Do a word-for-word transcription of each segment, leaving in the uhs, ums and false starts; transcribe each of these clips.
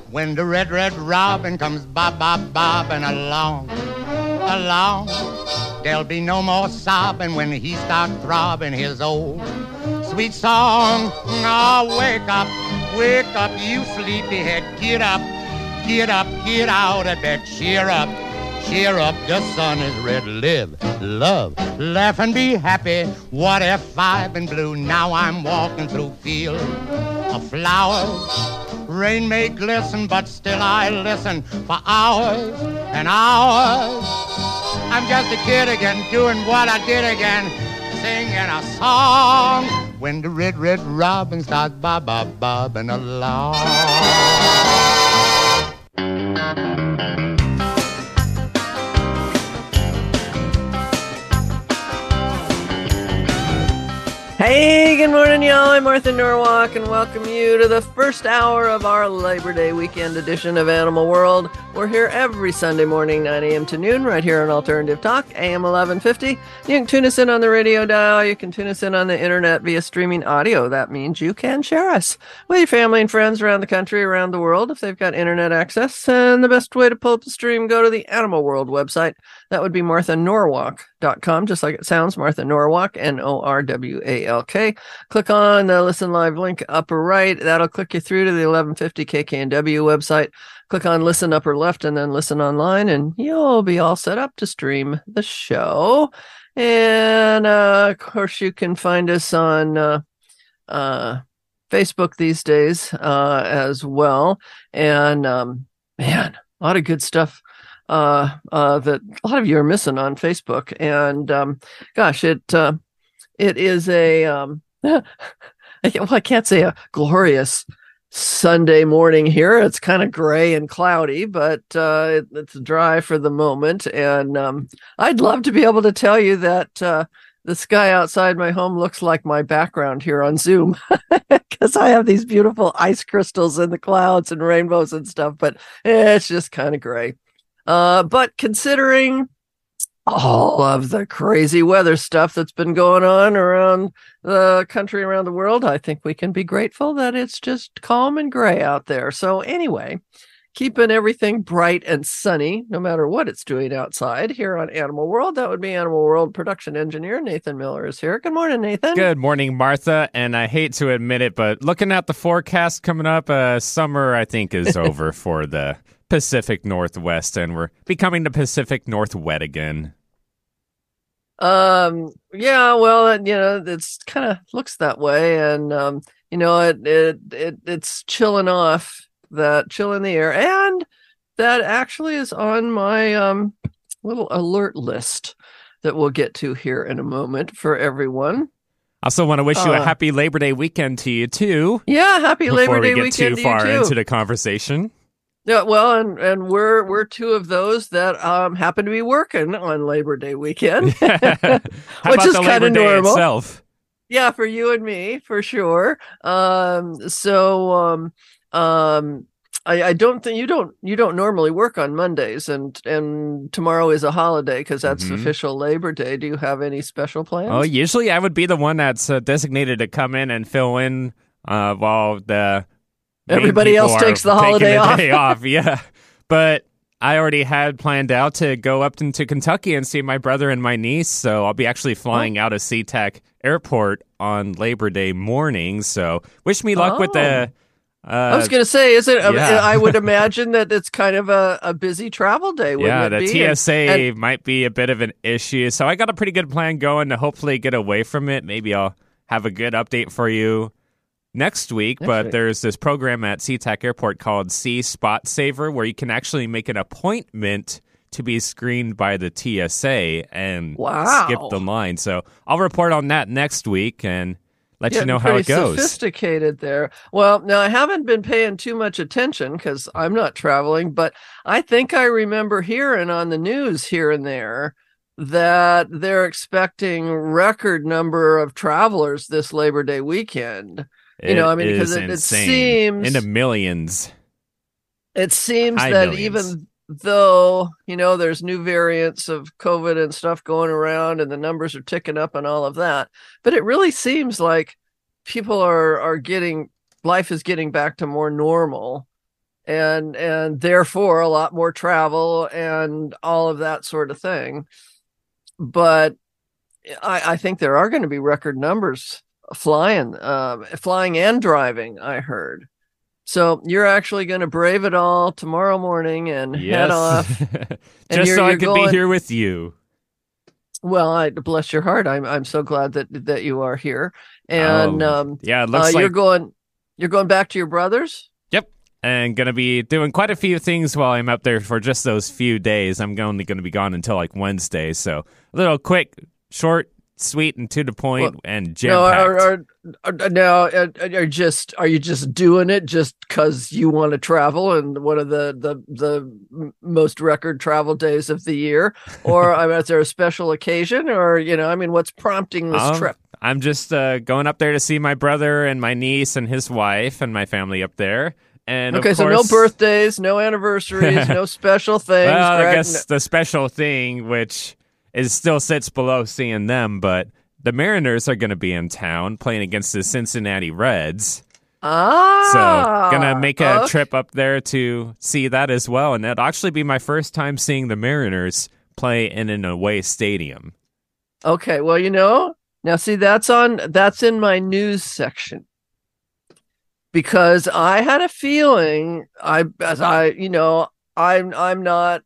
When the red, red robin comes bob, bob, bobbing along, along, there'll be no more sobbing when he starts throbbing his old sweet song. Oh, wake up, wake up, you sleepyhead, get up, get up, get out of bed, cheer up, cheer up, the sun is red, live, love, laugh and be happy. What if I've been blue? Now I'm walking through fields of flowers. Rain may glisten, but still I listen for hours and hours. I'm just a kid again, doing what I did again, singing a song. When the red, red robin starts bob, bob, bobbing along. Hey, good morning, y'all. I'm Martha Norwalk, and welcome you to the first hour of our Labor Day weekend edition of Animal World. We're here every Sunday morning, nine a.m. to noon, right here on Alternative Talk, A M eleven fifty. You can tune us in on the radio dial. You can tune us in on the internet via streaming audio. That means you can share us with your family and friends around the country, around the world, if they've got internet access. And the best way to pull up the stream, go to the Animal World website. That would be martha norwalk dot com, just like it sounds, Martha Norwalk, N O R W A L K. Click on the Listen Live link upper right. That'll click you through to the eleven fifty K K N W website. Click on Listen upper left and then Listen online, and you'll be all set up to stream the show. And, uh, of course, you can find us on uh, uh, Facebook these days uh, as well. And, um, man, a lot of good stuff uh uh that a lot of you are missing on Facebook. And um gosh, it uh it is a um well, I can't say a glorious Sunday morning here. It's kind of gray and cloudy, but uh it, it's dry for the moment. And um I'd love to be able to tell you that uh the sky outside my home looks like my background here on Zoom, because I have these beautiful ice crystals in the clouds and rainbows and stuff, but it's just kind of gray. Uh, but considering all of the crazy weather stuff that's been going on around the country, around the world, I think we can be grateful that it's just calm and gray out there. So anyway, keeping everything bright and sunny, no matter what it's doing outside here on Animal World. That would be Animal World production engineer Nathan Miller is here. Good morning, Nathan. Good morning, Martha. And I hate to admit it, but looking at the forecast coming up, uh, summer, I think, is over for the Pacific Northwest, and we're becoming the Pacific Northwest again. Um, yeah, well, you know, it's kind of looks that way, and um, you know, it it it it's chilling off, that chill in the air, and that actually is on my um little alert list that we'll get to here in a moment for everyone. I also want to wish you uh, a happy Labor Day weekend to you too. Yeah, happy Labor Day weekend to you too. Before we get too far into the conversation. Yeah, well, and, and we're we're two of those that um happen to be working on Labor Day weekend, which is kind of normal. Itself? Yeah, for you and me, for sure. Um, so um um I, I don't think you don't you don't normally work on Mondays, and and tomorrow is a holiday because that's mm-hmm. official Labor Day. Do you have any special plans? Oh, usually I would be the one that's uh, designated to come in and fill in uh, while the. Everybody else takes the holiday the off. Day off, yeah. But I already had planned out to go up into Kentucky and see my brother and my niece, so I'll be actually flying oh. out of SeaTac Airport on Labor Day morning. So wish me luck oh. with the. Uh, I was going to say, is it? Yeah. I would imagine that it's kind of a, a busy travel day. Wouldn't yeah, it the be? T S A and, might be a bit of an issue, so I got a pretty good plan going to hopefully get away from it. Maybe I'll have a good update for you next week, next but week. There's this program at SeaTac Airport called Sea Spot Saver where you can actually make an appointment to be screened by the T S A and wow. skip the line. So I'll report on that next week and let Getting you know how it goes. Sophisticated there. Well, now I haven't been paying too much attention because I'm not traveling, but I think I remember hearing on the news here and there that they're expecting record number of travelers this Labor Day weekend. You know, I mean, because it, it seems in the millions. It seems High that millions. even though, you know, there's new variants of COVID and stuff going around and the numbers are ticking up and all of that, but it really seems like people are, are getting, life is getting back to more normal. and and therefore a lot more travel and all of that sort of thing. But I, I think there are going to be record numbers flying, uh, flying and driving, I heard. So you're actually going to brave it all tomorrow morning and yes. head off. Just and so I could going, be here with you. Well, I bless your heart. I'm I'm so glad that that you are here. And oh, um, yeah, it looks uh, like you're going you're going back to your brother's. Yep, and gonna be doing quite a few things while I'm up there for just those few days. I'm only going to be gone until like Wednesday, so a little quick, short, sweet, and to the point, well, and jam packed. No, are, are, are, now, are, are just are you just doing it just because you want to travel and one of the the the most record travel days of the year, or I mean, is there a special occasion, or you know, I mean, what's prompting this um, trip? I'm just uh, going up there to see my brother and my niece and his wife and my family up there. And okay, of so course, no birthdays, no anniversaries, no special things. Well, right? I guess the special thing, which is still sits below seeing them, but the Mariners are going to be in town playing against the Cincinnati Reds. Ah, so gonna make a okay. trip up there to see that as well, and that'll actually be my first time seeing the Mariners play in an away stadium. Okay, well, you know. Now, see, that's on that's in my news section because I had a feeling I, as I, you know, I'm I'm not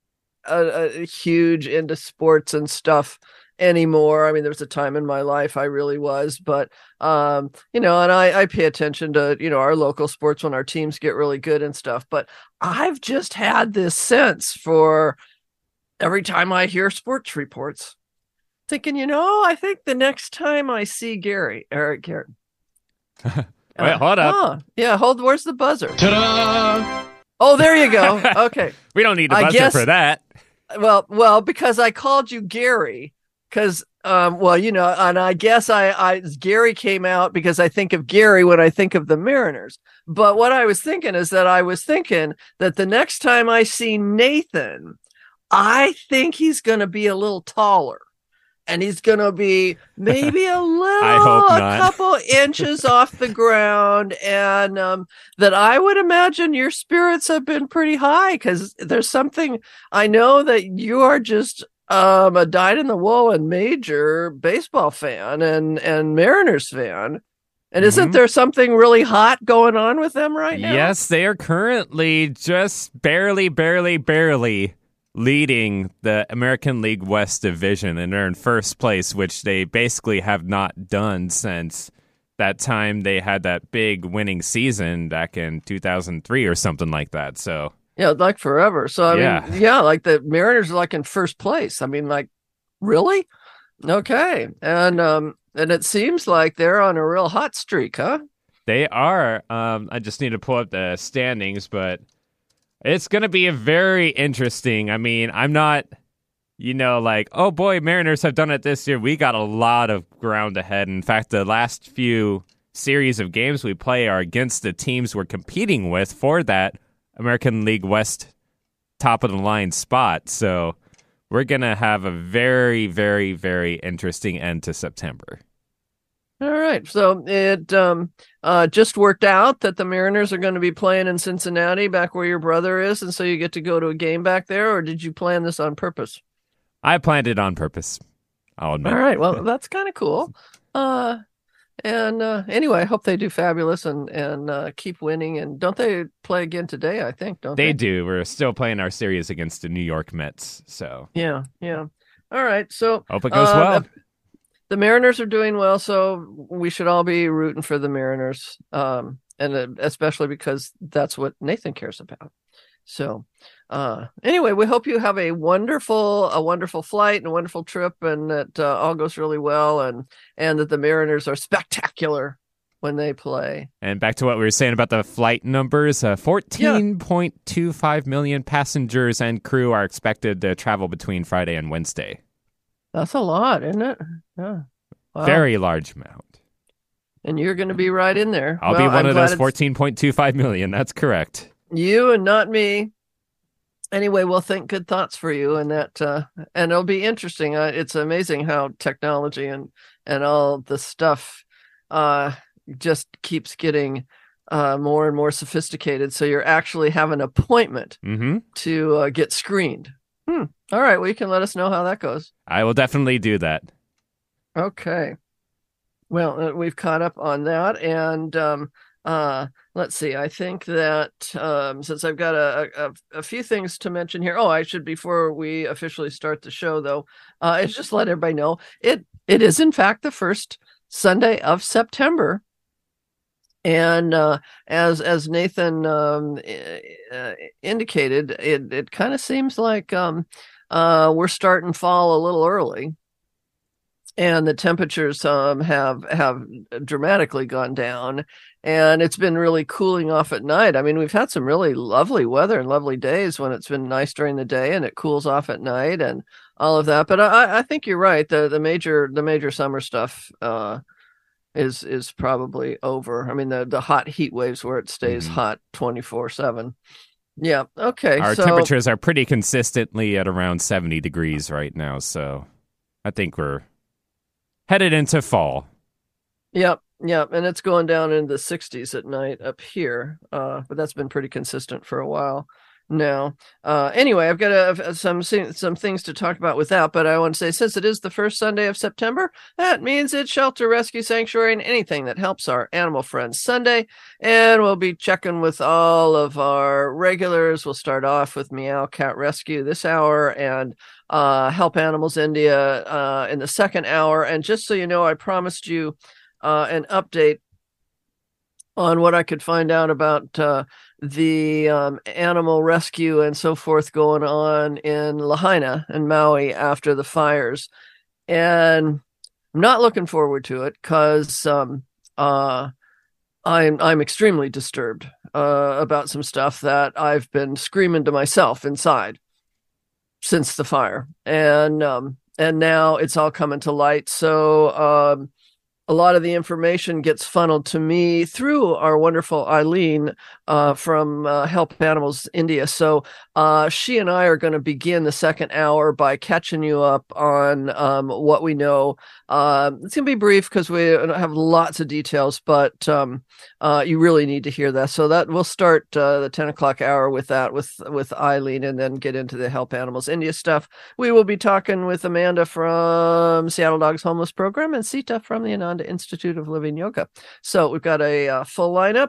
a, a huge into sports and stuff anymore. I mean, there was a time in my life I really was, but um, you know, and I I pay attention to you know our local sports when our teams get really good and stuff. But I've just had this sense for every time I hear sports reports. Thinking, you know, I think the next time I see Gary, Eric Garrett. Wait, uh, hold up. Oh, yeah, hold. Where's the buzzer? Ta-da! Oh, there you go. Okay. We don't need a I buzzer guess, for that. Well, well, because I called you Gary, because, um, well, you know, and I guess I, I, Gary came out because I think of Gary when I think of the Mariners. But what I was thinking is that I was thinking that the next time I see Nathan, I think he's going to be a little taller. And he's going to be maybe a little, I hope a not. couple inches off the ground. And um, that I would imagine your spirits have been pretty high because there's something I know that you are just um, a dyed-in-the-wool and major baseball fan and, and Mariners fan. And isn't mm-hmm. there something really hot going on with them right now? Yes, they are currently just barely, barely, barely leading the American League West division, and they're in first place, which they basically have not done since that time they had that big winning season back in two thousand three or something like that. So yeah, like forever. So I yeah. mean, yeah, like the Mariners are like in first place. I mean, like really? Okay, and um, and it seems like they're on a real hot streak, huh? They are. Um, I just need to pull up the standings, but it's going to be a very interesting. I mean, I'm not, you know, like, oh boy, Mariners have done it this year. We got a lot of ground ahead. In fact, the last few series of games we play are against the teams we're competing with for that American League West top of the line spot. So we're going to have a very, very, very interesting end to September. All right. So it um, uh, just worked out that the Mariners are going to be playing in Cincinnati, back where your brother is. And so you get to go to a game back there, or did you plan this on purpose? I planned it on purpose. I'll admit. All right. Well, that's kind of cool. Uh, and uh, anyway, I hope they do fabulous and, and uh, keep winning. And don't they play again today, I think, don't they? They do. We're still playing our series against the New York Mets. So yeah, yeah. All right. So hope it goes uh, well. The, the Mariners are doing well, so we should all be rooting for the Mariners, um, and uh, especially because that's what Nathan cares about. So uh, anyway, we hope you have a wonderful, a wonderful flight and a wonderful trip, and that uh, all goes really well, and and that the Mariners are spectacular when they play. And back to what we were saying about the flight numbers, uh, fourteen point two five million passengers and crew are expected to travel between Friday and Wednesday. That's a lot, isn't it? Yeah. Wow. Very large amount. And you're going to be right in there. I'll well, be one I'm of glad those fourteen point two five million. That's correct. You and not me. Anyway, we'll think good thoughts for you, and that, uh, and it'll be interesting. Uh, it's amazing how technology and and all the stuff uh, just keeps getting uh, more and more sophisticated. So you're actually have an appointment mm-hmm. to uh, get screened. Hmm. All right. Well, you can let us know how that goes. I will definitely do that. Okay. Well, uh, we've caught up on that. And um, uh, let's see. I think that um, since I've got a, a, a few things to mention here. Oh, I should, before we officially start the show, though, uh, I just let everybody know it. It is, in fact, the first Sunday of September. And uh, as as Nathan um, uh, indicated, it, it kind of seems like um, uh, we're starting fall a little early. And the temperatures um, have have dramatically gone down, and it's been really cooling off at night. I mean, we've had some really lovely weather and lovely days when it's been nice during the day, and it cools off at night, and all of that. But I, I think you're right. the the major the major summer stuff uh, is is probably over. I mean, the the hot heat waves where it stays mm-hmm. hot twenty-four seven. Yeah. Okay. Our so, temperatures are pretty consistently at around seventy degrees right now, so I think we're headed into fall. Yep, yep, and it's going down into the sixties at night up here, uh, but that's been pretty consistent for a while now. Uh, anyway, I've got a, some some things to talk about with that, but I want to say, since it is the first Sunday of September, that means it's Shelter Rescue Sanctuary and anything that helps our animal friends Sunday, and we'll be checking with all of our regulars. We'll start off with Meow Cat Rescue this hour, and Uh, Help Animals India uh, in the second hour. And just so you know, I promised you uh, an update on what I could find out about uh, the um, animal rescue and so forth going on in Lahaina and Maui after the fires. And I'm not looking forward to it because um, uh, I'm I'm extremely disturbed uh, about some stuff that I've been screaming to myself inside since the fire, and um, and now it's all coming to light. So um, a lot of the information gets funneled to me through our wonderful Eileen uh, from uh, Help Animals India. So uh, she and I are going to begin the second hour by catching you up on um, what we know. Uh, it's going to be brief because we have lots of details, but um, uh, you really need to hear that. So that we'll start uh, the ten o'clock hour with that, with with Eileen, and then get into the Help Animals India stuff. We will be talking with Amanda from Seattle Dogs Homeless Program and Sita from the Ananda Institute of Living Yoga. So we've got a uh, full lineup.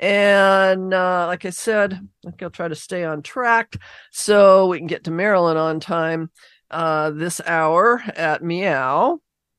And uh, like I said, I think I'll try to stay on track so we can get to Maryland on time uh, this hour at Meow.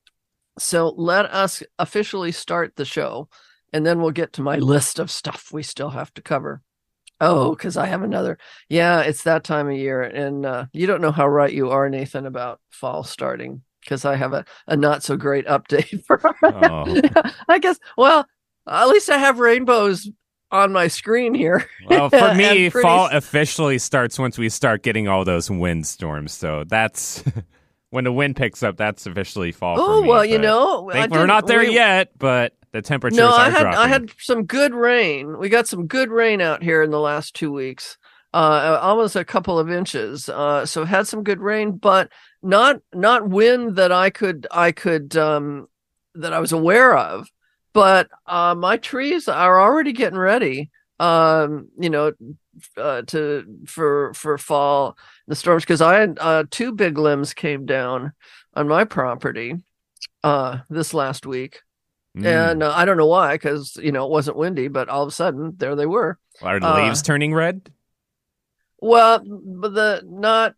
So let us officially start the show, and then we'll get to my list of stuff we still have to cover. Oh, because I have another. Yeah, it's that time of year. And uh, you don't know how right you are, Nathan, about fall starting, because I have a, a not so great update for oh. I guess, well, at least I have rainbows on my screen here. Well, for me, pretty... fall officially starts once we start getting all those windstorms. So that's when the wind picks up. That's officially fall. Oh for me, well, you know, I we're not there we... yet, but the temperatures no, I are had, dropping. I had some good rain. We got some good rain out here in the last two weeks, uh, almost a couple of inches. Uh, so had some good rain, but not not wind that I could I could um, that I was aware of. But uh, my trees are already getting ready, um, you know, uh, to for for fall the storms, because I had uh, two big limbs came down on my property uh, this last week, mm. and uh, I don't know why, because you know it wasn't windy, but all of a sudden there they were. Are the leaves uh, turning red? Well, but the not.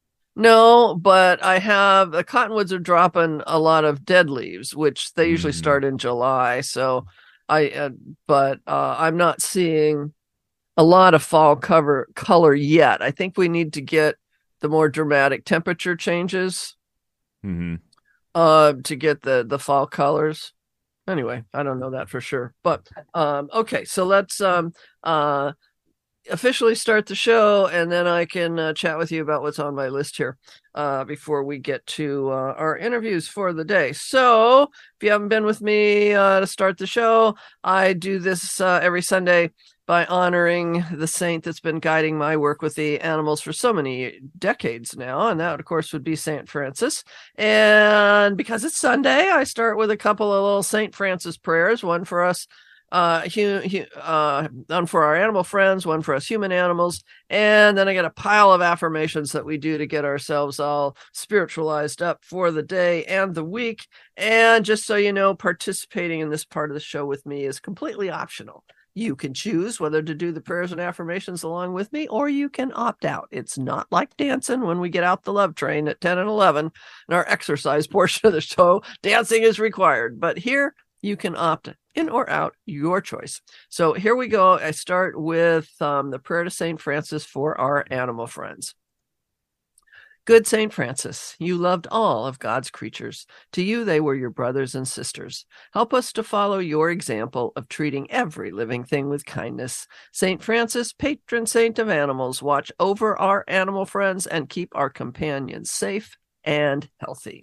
No, but I have the cottonwoods are dropping a lot of dead leaves, which they usually mm. start in July. So I, uh, but uh, I'm not seeing a lot of fall cover color yet. I think we need to get the more dramatic temperature changes mm-hmm. uh, to get the, the fall colors. Anyway, I don't know that for sure, but um, okay. So let's um, uh, officially start the show, and then I can uh, chat with you about what's on my list here uh, before we get to uh, our interviews for the day. So if you haven't been with me uh, to start the show, I do this uh, every Sunday by honoring the saint that's been guiding my work with the animals for so many decades now. And that, of course, would be Saint Francis. And because it's Sunday, I start with a couple of little Saint Francis prayers, one for us uh, hu- hu- uh, one for our animal friends, one for us human animals. And then I got a pile of affirmations that we do to get ourselves all spiritualized up for the day and the week. And just so you know, participating in this part of the show with me is completely optional. You can choose whether to do the prayers and affirmations along with me, or you can opt out. It's not like dancing when we get out the love train at ten and eleven in our exercise portion of the show. Dancing is required, but here you can opt in or out, your choice. So here we go. I start with um, the prayer to Saint Francis for our animal friends. Good Saint Francis, you loved all of God's creatures. To you, they were your brothers and sisters. Help us to follow your example of treating every living thing with kindness. Saint Francis, patron saint of animals, watch over our animal friends and keep our companions safe and healthy.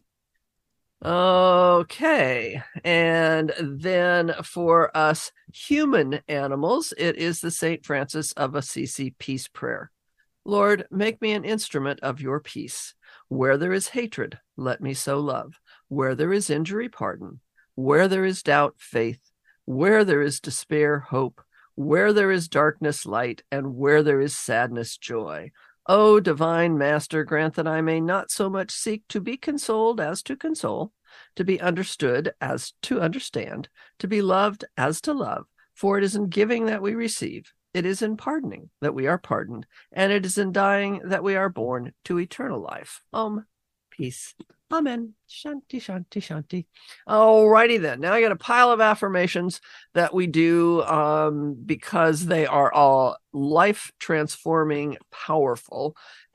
Okay, and then for us human animals, it is the Saint Francis of Assisi peace prayer. Lord, make me an instrument of your peace. Where there is hatred, let me sow love. Where there is injury, pardon. Where there is doubt, faith. Where there is despair, hope. Where there is darkness, light. And where there is sadness, joy. O divine Master, grant that I may not so much seek to be consoled as to console, to be understood as to understand, to be loved as to love. For it is in giving that we receive. It is in pardoning that we are pardoned, and it is in dying that we are born to eternal life. Om, peace. Amen. Shanti, shanti, shanti. All righty then. Now I got a pile of affirmations that we do um, because they are all life-transforming, powerful.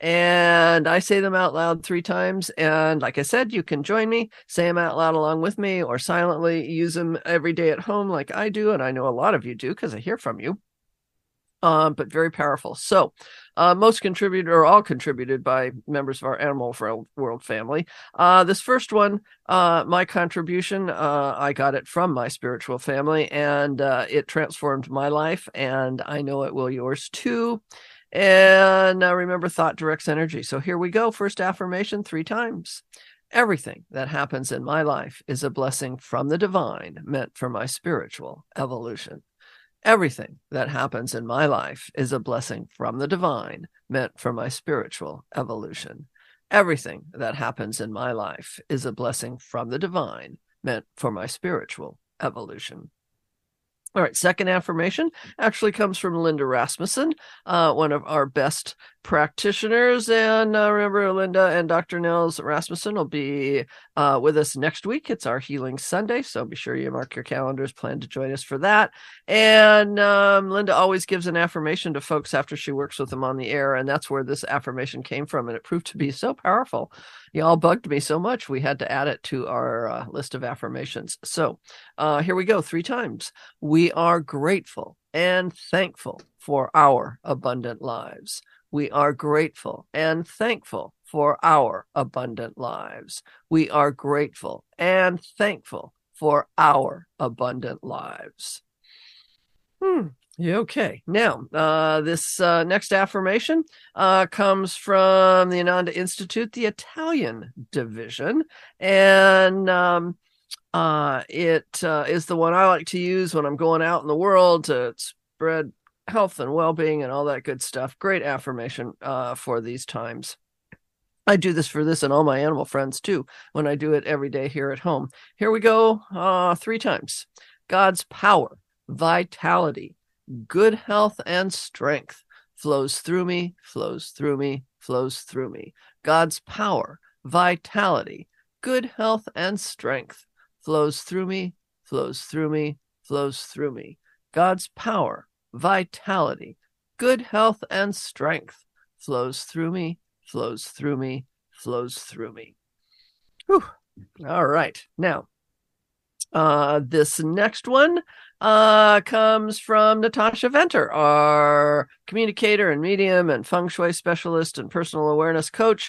And I say them out loud three times. And like I said, you can join me, say them out loud along with me, or silently use them every day at home like I do. And I know a lot of you do because I hear from you. Um, but very powerful. So uh, most contributed or all contributed by members of our Animal World family. Uh, this first one, uh, my contribution, uh, I got it from my spiritual family, and uh, it transformed my life, and I know it will yours too. And uh, remember, thought directs energy. So here we go. First affirmation three times. Everything that happens in my life is a blessing from the divine, meant for my spiritual evolution. Everything that happens in my life is a blessing from the divine, meant for my spiritual evolution. Everything that happens in my life is a blessing from the divine, meant for my spiritual evolution. All right, second affirmation actually comes from Linda Rasmussen, uh, one of our best practitioners. And uh, remember, Linda and Doctor Nels Rasmussen will be uh, with us next week. It's our Healing Sunday, so be sure you mark your calendars, plan to join us for that. And um, Linda always gives an affirmation to folks after she works with them on the air, and that's where this affirmation came from, and it proved to be so powerful. Y'all bugged me so much, we had to add it to our uh, list of affirmations. So uh, here we go, three times. We are grateful and thankful for our abundant lives. We are grateful and thankful for our abundant lives. We are grateful and thankful for our abundant lives. Hmm. Okay. Now, uh, this uh, next affirmation uh, comes from the Ananda Institute, the Italian division. And um, uh, it uh, is the one I like to use when I'm going out in the world to spread health and well-being and all that good stuff. Great affirmation uh, for these times. I do this for this and all my animal friends too, when I do it every day here at home. Here we go, uh, three times. God's power, vitality, good health and strength flows through me, flows through me, flows through me. God's power, vitality, good health and strength flows through me, flows through me, flows through me. God's power, vitality, good health and strength flows through me, flows through me, flows through me. Whew. All right. Now, uh, this next one uh, comes from Natasha Venter, our communicator and medium and feng shui specialist and personal awareness coach.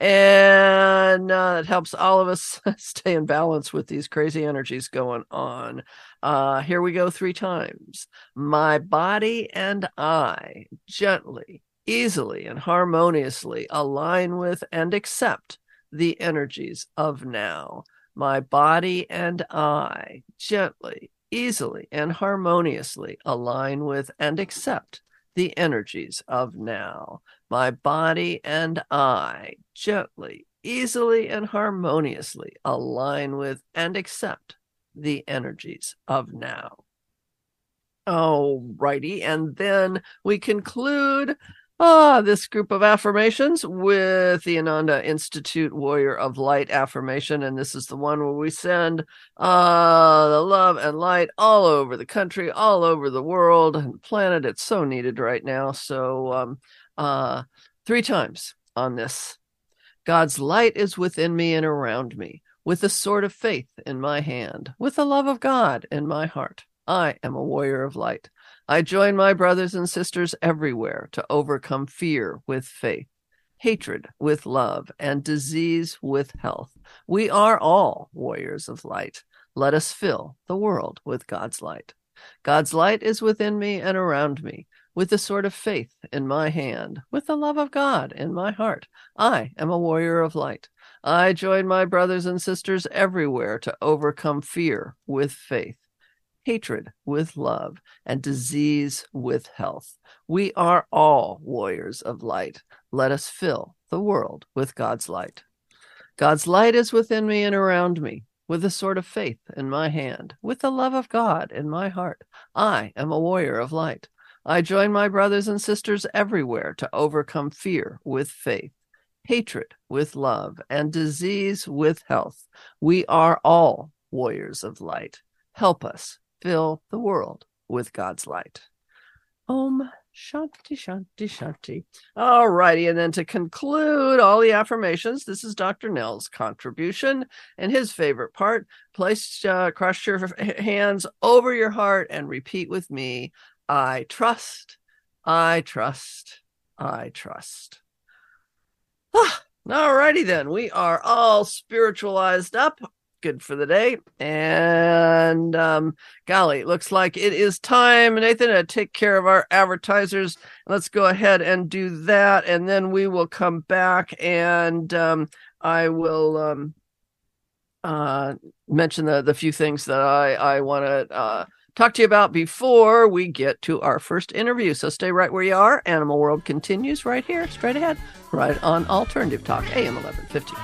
And uh, it helps all of us stay in balance with these crazy energies going on. Uh, here we go three times. My body and I gently, easily, and harmoniously align with and accept the energies of now. My body and I gently, easily and harmoniously align with and accept the energies of now. My body and I gently, easily, and harmoniously align with and accept the energies of now. All righty, and then we conclude Ah, this group of affirmations with the Ananda Institute Warrior of Light affirmation. And this is the one where we send uh, the love and light all over the country, all over the world and planet. It's so needed right now. So um, uh, three times on this. God's light is within me and around me, with the sword of faith in my hand, with the love of God in my heart. I am a warrior of light. I join my brothers and sisters everywhere to overcome fear with faith, hatred with love, and disease with health. We are all warriors of light. Let us fill the world with God's light. God's light is within me and around me, with the sword of faith in my hand, with the love of God in my heart. I am a warrior of light. I join my brothers and sisters everywhere to overcome fear with faith, hatred with love, and disease with health. We are all warriors of light. Let us fill the world with God's light. God's light is within me and around me, with the sword of faith in my hand, with the love of God in my heart. I am a warrior of light. I join my brothers and sisters everywhere to overcome fear with faith, hatred with love, and disease with health. We are all warriors of light. Help us fill the world with God's light. Om Shanti, Shanti, Shanti. All righty. And then to conclude all the affirmations, this is Doctor Nell's contribution and his favorite part. Place, uh, cross your hands over your heart and repeat with me. I trust, I trust, I trust. Ah, all righty then. We are all spiritualized up. Good for the day. And um, golly, it looks like it is time, Nathan, to take care of our advertisers. Let's go ahead and do that. And then we will come back and um, I will um, uh, mention the, the few things that I, I want to uh, talk to you about before we get to our first interview. So stay right where you are. Animal World continues right here, straight ahead, right on Alternative Talk, A M eleven fifty.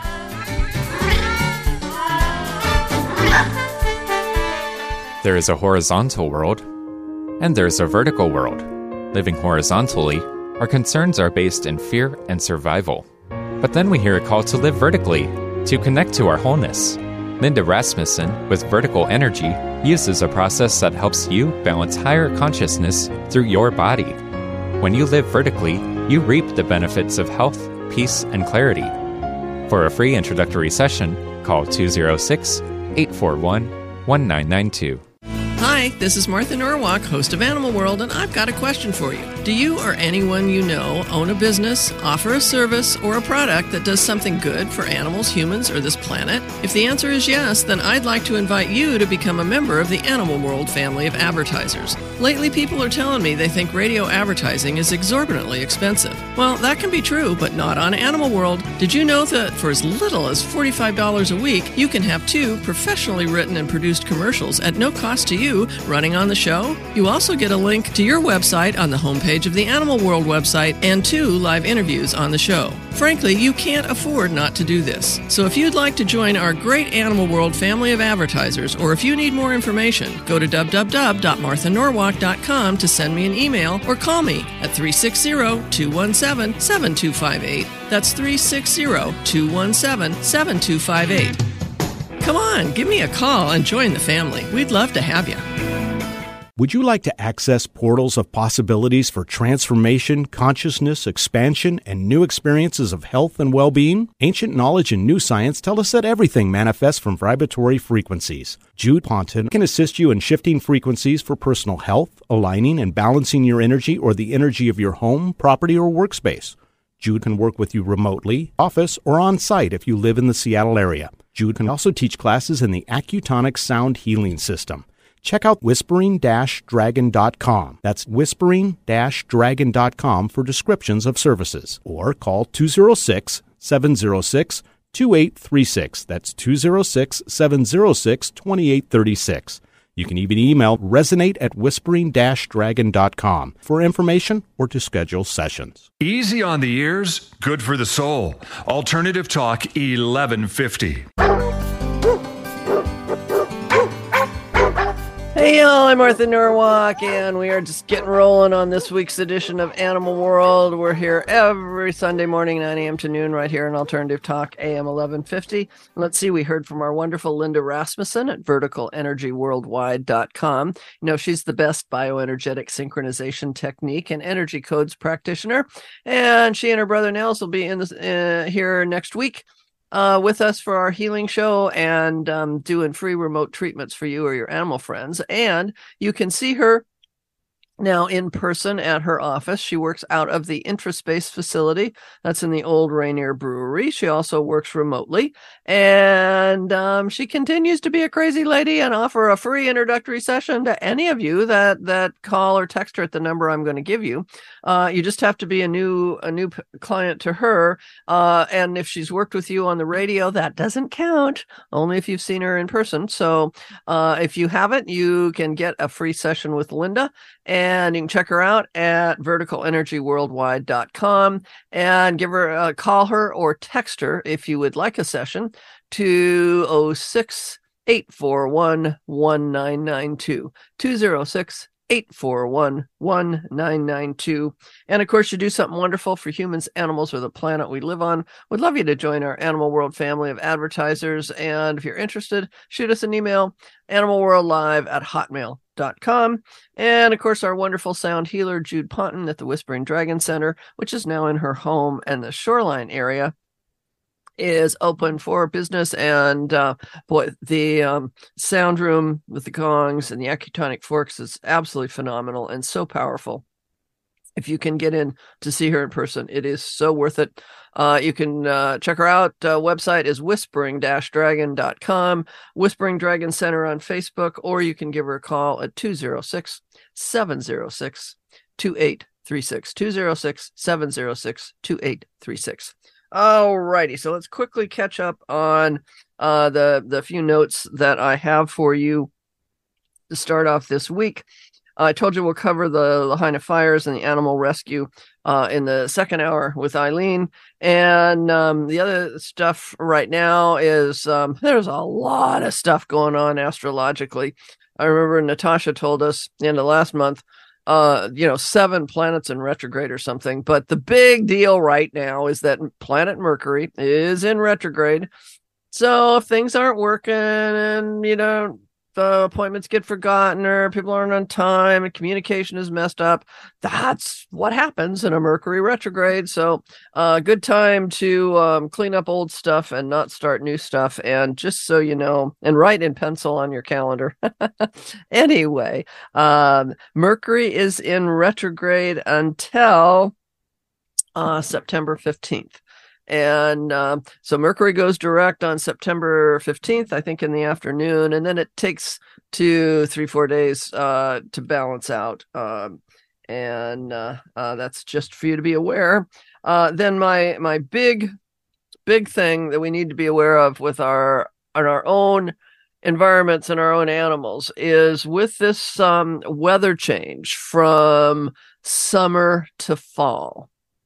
There is a horizontal world, and there's a vertical world. Living horizontally, our concerns are based in fear and survival. But then we hear a call to live vertically, to connect to our wholeness. Linda Rasmussen, with Vertical Energy, uses a process that helps you balance higher consciousness through your body. When you live vertically, you reap the benefits of health, peace, and clarity. For a free introductory session, call two oh six, eight four one, one nine nine two. Hi, this is Martha Norwalk, host of Animal World, and I've got a question for you. Do you or anyone you know own a business, offer a service, or a product that does something good for animals, humans, or this planet? If the answer is yes, then I'd like to invite you to become a member of the Animal World family of advertisers. Lately, people are telling me they think radio advertising is exorbitantly expensive. Well, that can be true, but not on Animal World. Did you know that for as little as forty-five dollars a week, you can have two professionally written and produced commercials at no cost to you running on the show? You also get a link to your website on the homepage of the Animal World website and two live interviews on the show. Frankly, you can't afford not to do this. So if you'd like to join our great Animal World family of advertisers, or if you need more information, go to w w w dot martha norwalk dot com to send me an email or call me at three six zero, two one seven, seven two five eight. That's three six zero, two one seven, seven two five eight. Come on, give me a call and join the family. We'd love to have you. Would you like to access portals of possibilities for transformation, consciousness, expansion, and new experiences of health and well-being? Ancient knowledge and new science tell us that everything manifests from vibratory frequencies. Jude Ponton can assist you in shifting frequencies for personal health, aligning and balancing your energy or the energy of your home, property, or workspace. Jude can work with you remotely, office, or on-site if you live in the Seattle area. Jude can also teach classes in the Accutonic Sound Healing System. Check out whispering dash dragon dot com. That's whispering dash dragon dot com for descriptions of services. Or call two oh six, seven oh six, two eight three six. That's two oh six, seven oh six, two eight three six. You can even email resonate at whispering dash dragon dot com for information or to schedule sessions. Easy on the ears, good for the soul. Alternative Talk eleven fifty. Hey y'all, I'm Martha Norwalk, and we are just getting rolling on this week's edition of Animal World. We're here every Sunday morning, nine a.m. to noon, right here on Alternative Talk, A M eleven fifty. Let's see, we heard from our wonderful Linda Rasmussen at vertical energy worldwide dot com. You know, she's the best bioenergetic synchronization technique and energy codes practitioner, and she and her brother Nels will be in this, uh, here next week. Uh, with us for our healing show and um, doing free remote treatments for you or your animal friends. And you can see her now in person at her office. She works out of the Intraspace facility. That's in the old Rainier Brewery. She also works remotely. And um, she continues to be a crazy lady and offer a free introductory session to any of you that that call or text her at the number I'm going to give you. Uh, you just have to be a new a new p- client to her. Uh, and if she's worked with you on the radio, that doesn't count. Only if you've seen her in person. So uh, if you haven't, you can get a free session with Linda. And you can check her out at vertical energy worldwide dot com and give her a call her or text her if you would like a session to oh six, eight four one, one nine nine two, two oh six, eight four one, one nine nine two. And of course, you do something wonderful for humans, animals, or the planet we live on. We'd love you to join our Animal World family of advertisers. And if you're interested, shoot us an email, animalworldlive at hotmail dot com. And of course, our wonderful sound healer, Jude Ponton at the Whispering Dragon Center, which is now in her home and the Shoreline area, is open for business. And uh, boy, the um, sound room with the gongs and the acutonic forks is absolutely phenomenal and so powerful. If you can get in to see her in person, it is so worth it. Uh, you can uh, check her out. Uh, website is whispering dash dragon dot com, Whispering Dragon Center on Facebook, or you can give her a call at two oh six, seven oh six, two eight three six, two oh six, seven oh six, two eight three six. All righty, so let's quickly catch up on uh, the, the few notes that I have for you to start off this week. I told you we'll cover the Lahaina fires and the animal rescue uh, in the second hour with Eileen. And um, the other stuff right now is um, there's a lot of stuff going on astrologically. I remember Natasha told us the end of last month, uh, you know, seven planets in retrograde or something. But the big deal right now is that planet Mercury is in retrograde. So if things aren't working and, you know, the appointments get forgotten or people aren't on time and communication is messed up, that's what happens in a Mercury retrograde. So a uh, good time to um, clean up old stuff and not start new stuff. And just so you know, and write in pencil on your calendar. Anyway, um, Mercury is in retrograde until uh, September fifteenth. And um, so Mercury goes direct on September fifteenth, I think in the afternoon, and then it takes two, three, four days uh, to balance out. Um, and uh, uh, that's just for you to be aware. Uh, then my my big, big thing that we need to be aware of with our, on our own environments and our own animals is with this um, weather change from summer to fall.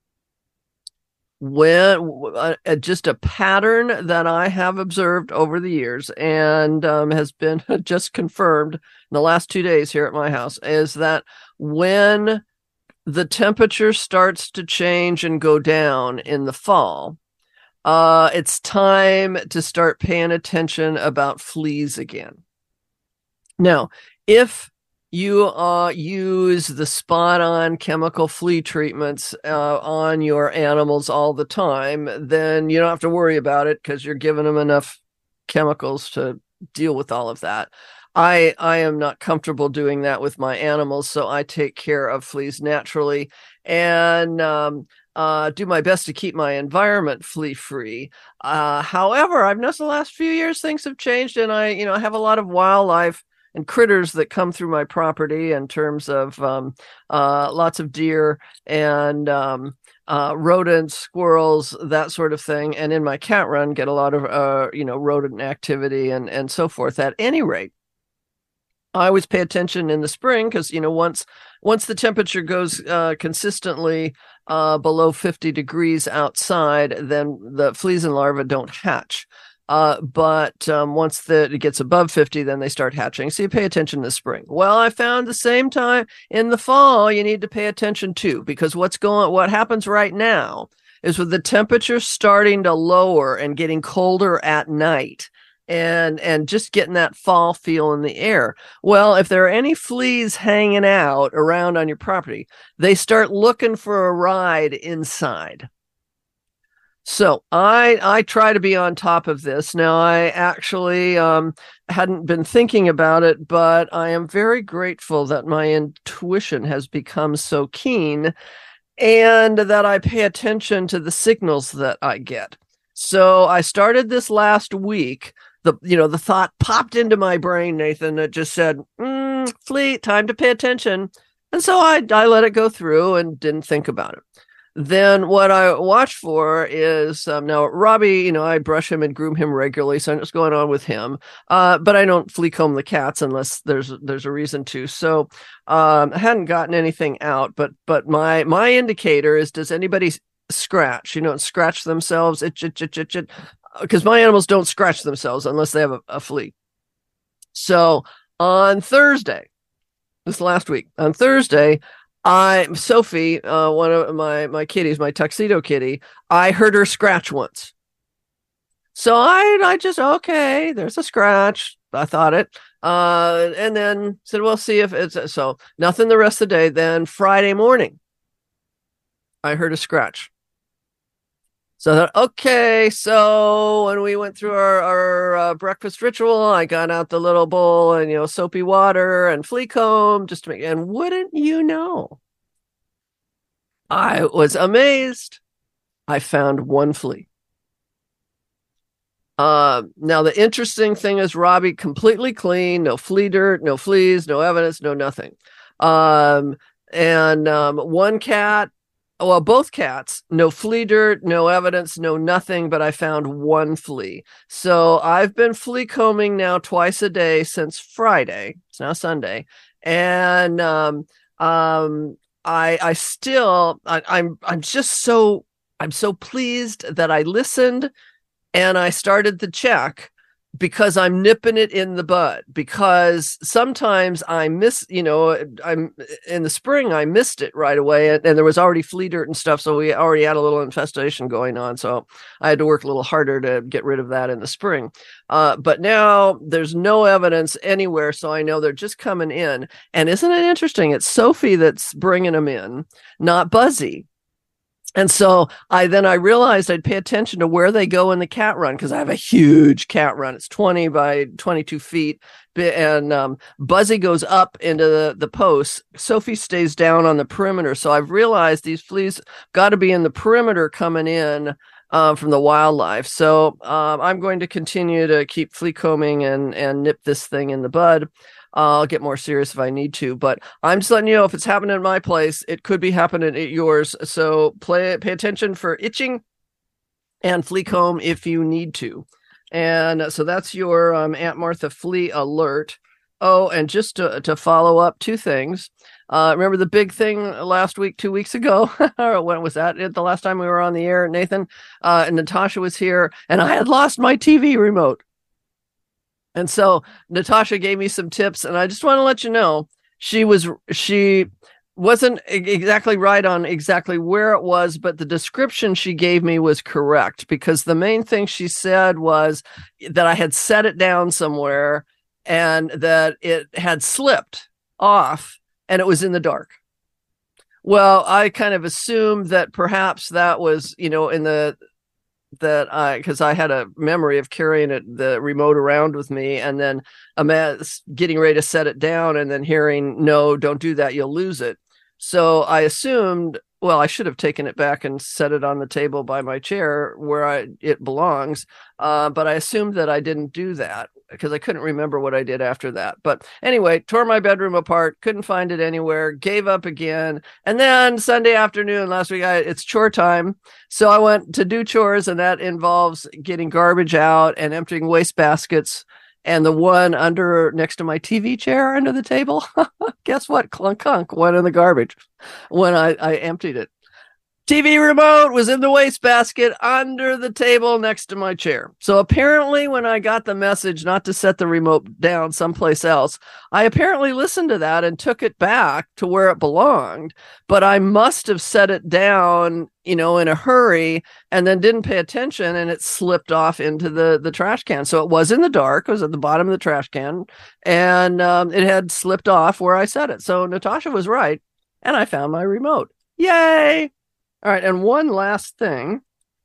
When uh, just a pattern that I have observed over the years and um, has been just confirmed in the last two days here at my house is that when the temperature starts to change and go down in the fall, uh, it's time to start paying attention about fleas again. Now, if you uh, use the spot-on chemical flea treatments uh, on your animals all the time, then you don't have to worry about it because you're giving them enough chemicals to deal with all of that. I I am not comfortable doing that with my animals, so I take care of fleas naturally and um, uh, do my best to keep my environment flea-free. Uh, however, I've noticed the last few years things have changed, and I you know have a lot of wildlife and critters that come through my property in terms of um, uh, lots of deer and um, uh, rodents, squirrels, that sort of thing. And in my cat run, get a lot of, uh, you know, rodent activity and, and so forth. At any rate, I always pay attention in the spring because, you know, once once the temperature goes uh, consistently uh, below fifty degrees outside, then the fleas and larvae don't hatch. Uh, but um, once the, it gets above fifty, then they start hatching. So you pay attention in the spring. Well, I found the same time in the fall, you need to pay attention too, because what's going, what happens right now is with the temperature starting to lower and getting colder at night, and and just getting that fall feel in the air. Well, if there are any fleas hanging out around on your property, they start looking for a ride inside. So I I try to be on top of this. Now, I actually um, hadn't been thinking about it, but I am very grateful that my intuition has become so keen and that I pay attention to the signals that I get. So I started this last week. The, you know, the thought popped into my brain, Nathan, that just said, mm, flea, time to pay attention. And so I, I let it go through and didn't think about it. Then what I watch for is, um, now Robbie, you know, I brush him and groom him regularly, so I know what's going on with him. Uh, but I don't flea comb the cats unless there's there's a reason to. So um, I hadn't gotten anything out, but but my my indicator is, does anybody scratch, you know, scratch themselves? Itch, itch, itch, itch, itch. Because my animals don't scratch themselves unless they have a, a flea. So on Thursday, this last week, on Thursday, I Sophie, uh, one of my my kitties, my tuxedo kitty, I heard her scratch once. So I I just, okay, there's a scratch. I thought it. Uh, and then said, we'll see if it's, so nothing the rest of the day. Then Friday morning, I heard a scratch. So I thought, okay, so when we went through our, our uh, breakfast ritual, I got out the little bowl and, you know, soapy water and flea comb just to make, and wouldn't you know, I was amazed. I found one flea. Uh, now, the interesting thing is Robbie completely clean, no flea dirt, no fleas, no evidence, no nothing. Um, and um, one cat, well, both cats, no flea dirt, no evidence, no nothing, but I found one flea. So I've been flea combing now twice a day since Friday. It's now Sunday. And um, um, I I still, I, I'm I'm just so, I'm so pleased that I listened and I started the check, because I'm nipping it in the bud, because sometimes I miss, you know, I'm in the spring, I missed it right away. And, and there was already flea dirt and stuff. So we already had a little infestation going on. So I had to work a little harder to get rid of that in the spring. Uh, but now there's no evidence anywhere. So I know they're just coming in. And isn't it interesting? It's Sophie that's bringing them in, not Buzzy. And so I then I realized I'd pay attention to where they go in the cat run, because I have a huge cat run. It's twenty by twenty-two feet. And um, Buzzy goes up into the, the posts. Sophie stays down on the perimeter. So I've realized these fleas got to be in the perimeter coming in uh, from the wildlife. So um, I'm going to continue to keep flea combing and, and nip this thing in the bud. I'll get more serious if I need to, but I'm just letting you know, if it's happening at my place, it could be happening at yours. So play, pay attention for itching and flea comb if you need to. And so that's your um, Aunt Martha flea alert. Oh, and just to, to follow up two things. Uh, remember the big thing last week, two weeks ago? When was that? The last time we were on the air, Nathan? Uh, and Natasha was here, and I had lost my T V remote. And so Natasha gave me some tips, and I just want to let you know, she was, she wasn't exactly right on exactly where it was, but the description she gave me was correct, because the main thing she said was that I had set it down somewhere and that it had slipped off and it was in the dark. Well, I kind of assumed that perhaps that was, you know, in the, that I, because I had a memory of carrying it, the remote around with me, and then I'm getting ready to set it down and then hearing, no, don't do that, you'll lose it. So I assumed, well, I should have taken it back and set it on the table by my chair where I, it belongs. Uh, but I assumed that I didn't do that because I couldn't remember what I did after that. But anyway, tore my bedroom apart, couldn't find it anywhere, gave up again. And then Sunday afternoon last week, I, it's chore time. So I went to do chores, and that involves getting garbage out and emptying waste baskets and the one under next to my T V chair under the table, guess what? Clunk clunk went in the garbage when I, I emptied it. T V remote was in the wastebasket under the table next to my chair. So apparently when I got the message not to set the remote down someplace else, I apparently listened to that and took it back to where it belonged. But I must have set it down, you know, in a hurry and then didn't pay attention, and it slipped off into the, the trash can. So it was in the dark. It was at the bottom of the trash can, and um, it had slipped off where I set it. So Natasha was right, and I found my remote. Yay! All right, and one last thing.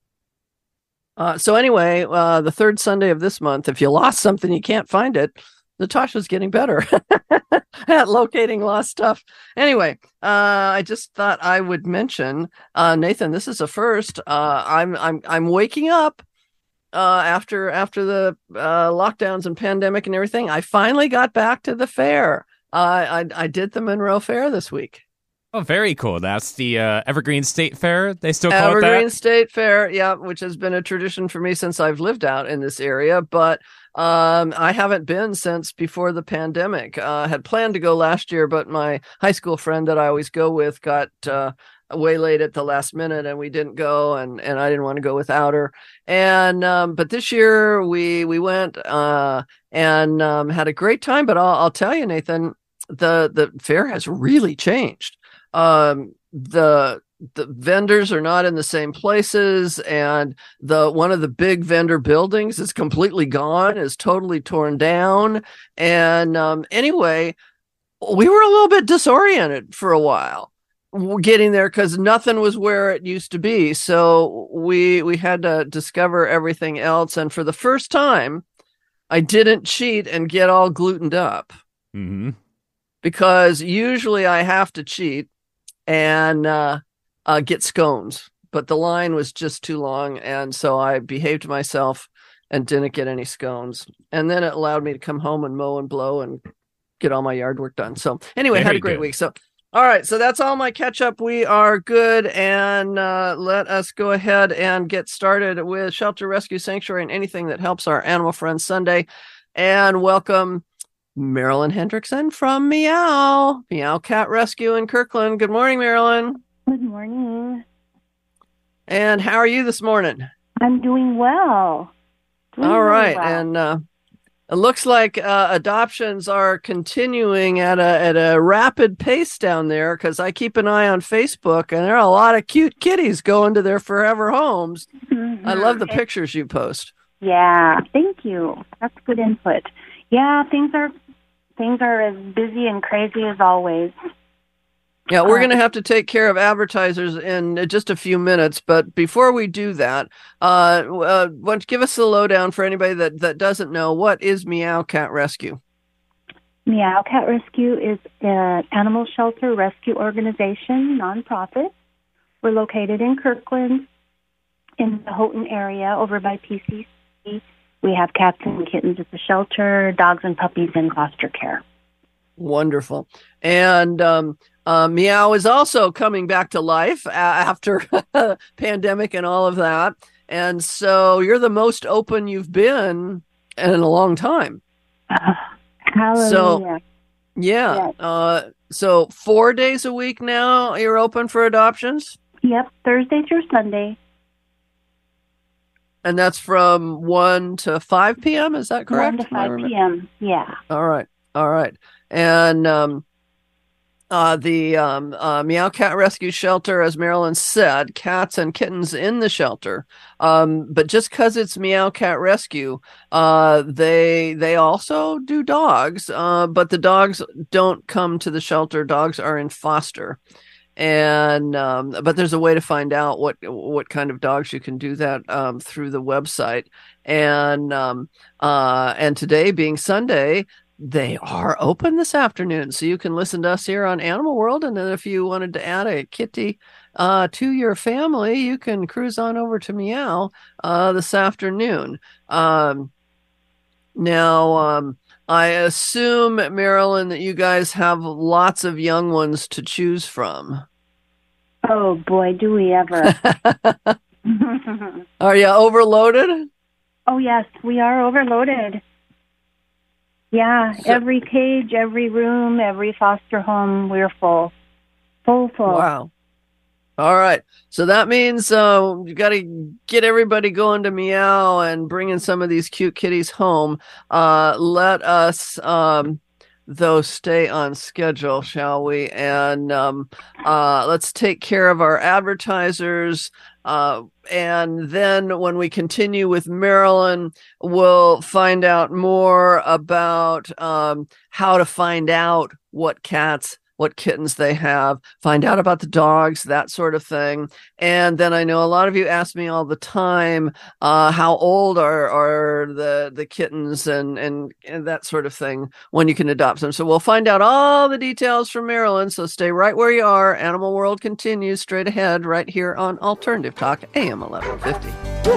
Uh, so anyway, uh, the third Sunday of this month, if you lost something, you can't find it, Natasha's getting better at locating lost stuff. Anyway, uh, I just thought I would mention, uh, Nathan, this is a first. Uh, I'm I'm I'm waking up uh, after after the uh, lockdowns and pandemic and everything. I finally got back to the fair. Uh, I I did the Monroe Fair this week. Oh, very cool. That's the uh, Evergreen State Fair. They still call Evergreen it that? Evergreen State Fair, yeah, which has been a tradition for me since I've lived out in this area. But um, I haven't been since before the pandemic. I uh, had planned to go last year, but my high school friend that I always go with got uh, waylaid at the last minute, and we didn't go, and, and I didn't want to go without her. And um, but this year we we went uh, and um, had a great time. But I'll, I'll tell you, Nathan, the the fair has really changed. Um, the, the vendors are not in the same places, and the, one of the big vendor buildings is completely gone, is totally torn down. And, um, anyway, we were a little bit disoriented for a while getting there because nothing was where it used to be. So we, we had to discover everything else. And for the first time, I didn't cheat and get all glutened up. Mm-hmm. Because usually I have to cheat and uh, uh, get scones, but the line was just too long, and so I behaved myself and didn't get any scones. And then it allowed me to come home and mow and blow and get all my yard work done. So anyway, Very had a great good. week. So all right, so that's all my catch up. We are good, and uh, let us go ahead and get started with Shelter Rescue Sanctuary and anything that helps our animal friends Sunday. And welcome Marilyn Hendrickson from Meow, Meow Cat Rescue in Kirkland. Good morning, Marilyn. Good morning. And how are you this morning? I'm doing well. Doing All really right. well. And uh, it looks like uh, adoptions are continuing at a at a rapid pace down there, because I keep an eye on Facebook, and there are a lot of cute kitties going to their forever homes. Mm-hmm. I love the It- pictures you post. Yeah, thank you. That's good input. Yeah, things are things are as busy and crazy as always. Yeah, we're Uh, going to have to take care of advertisers in just a few minutes. But before we do that, uh, uh, why don't you give us a lowdown for anybody that, that doesn't know, what is Meow Cat Rescue? Meow Cat Rescue is an animal shelter rescue organization, nonprofit. We're located in Kirkland, in the Houghton area, over by P C C. We have cats and kittens at the shelter, dogs and puppies in foster care. Wonderful. And um, uh, Meow is also coming back to life a- after pandemic and all of that. And so you're the most open you've been in a long time. Uh, hallelujah. So, yeah. Yes. Uh, so four days a week now you're open for adoptions? Yep, Thursday through Sunday. And that's from one to five p.m., is that correct? one to Am I five remem- p.m. Yeah. All right. All right. And um, uh, the um, uh, Meow Cat Rescue Shelter, as Marilyn said, cats and kittens in the shelter. Um, but just because it's Meow Cat Rescue, uh, they they also do dogs. Uh, but the dogs don't come to the shelter. Dogs are in foster. And um, but there's a way to find out what what kind of dogs you can do that um, through the website. And um, uh, and today being Sunday, they are open this afternoon, so you can listen to us here on Animal World. And then if you wanted to add a kitty uh, to your family, you can cruise on over to Meow uh, this afternoon. Um, now. Um, I assume, Marilyn, that you guys have lots of young ones to choose from. Oh, boy, do we ever. Are you overloaded? Oh, yes, we are overloaded. Yeah, So- every cage, every room, every foster home, we're full. Full, full. Wow. All right. So that means uh, you got to get everybody going to Meow and bringing some of these cute kitties home. Uh, let us, um, though, stay on schedule, shall we? And um, uh, let's take care of our advertisers. Uh, and then when we continue with Marilyn, we'll find out more about um, how to find out what cats what kittens they have, find out about the dogs, that sort of thing. And then I know a lot of you ask me all the time, uh, how old are, are the, the kittens and, and, and that sort of thing when you can adopt them. So we'll find out all the details from Marilyn. So stay right where you are. Animal World continues straight ahead right here on Alternative Talk, A M eleven fifty.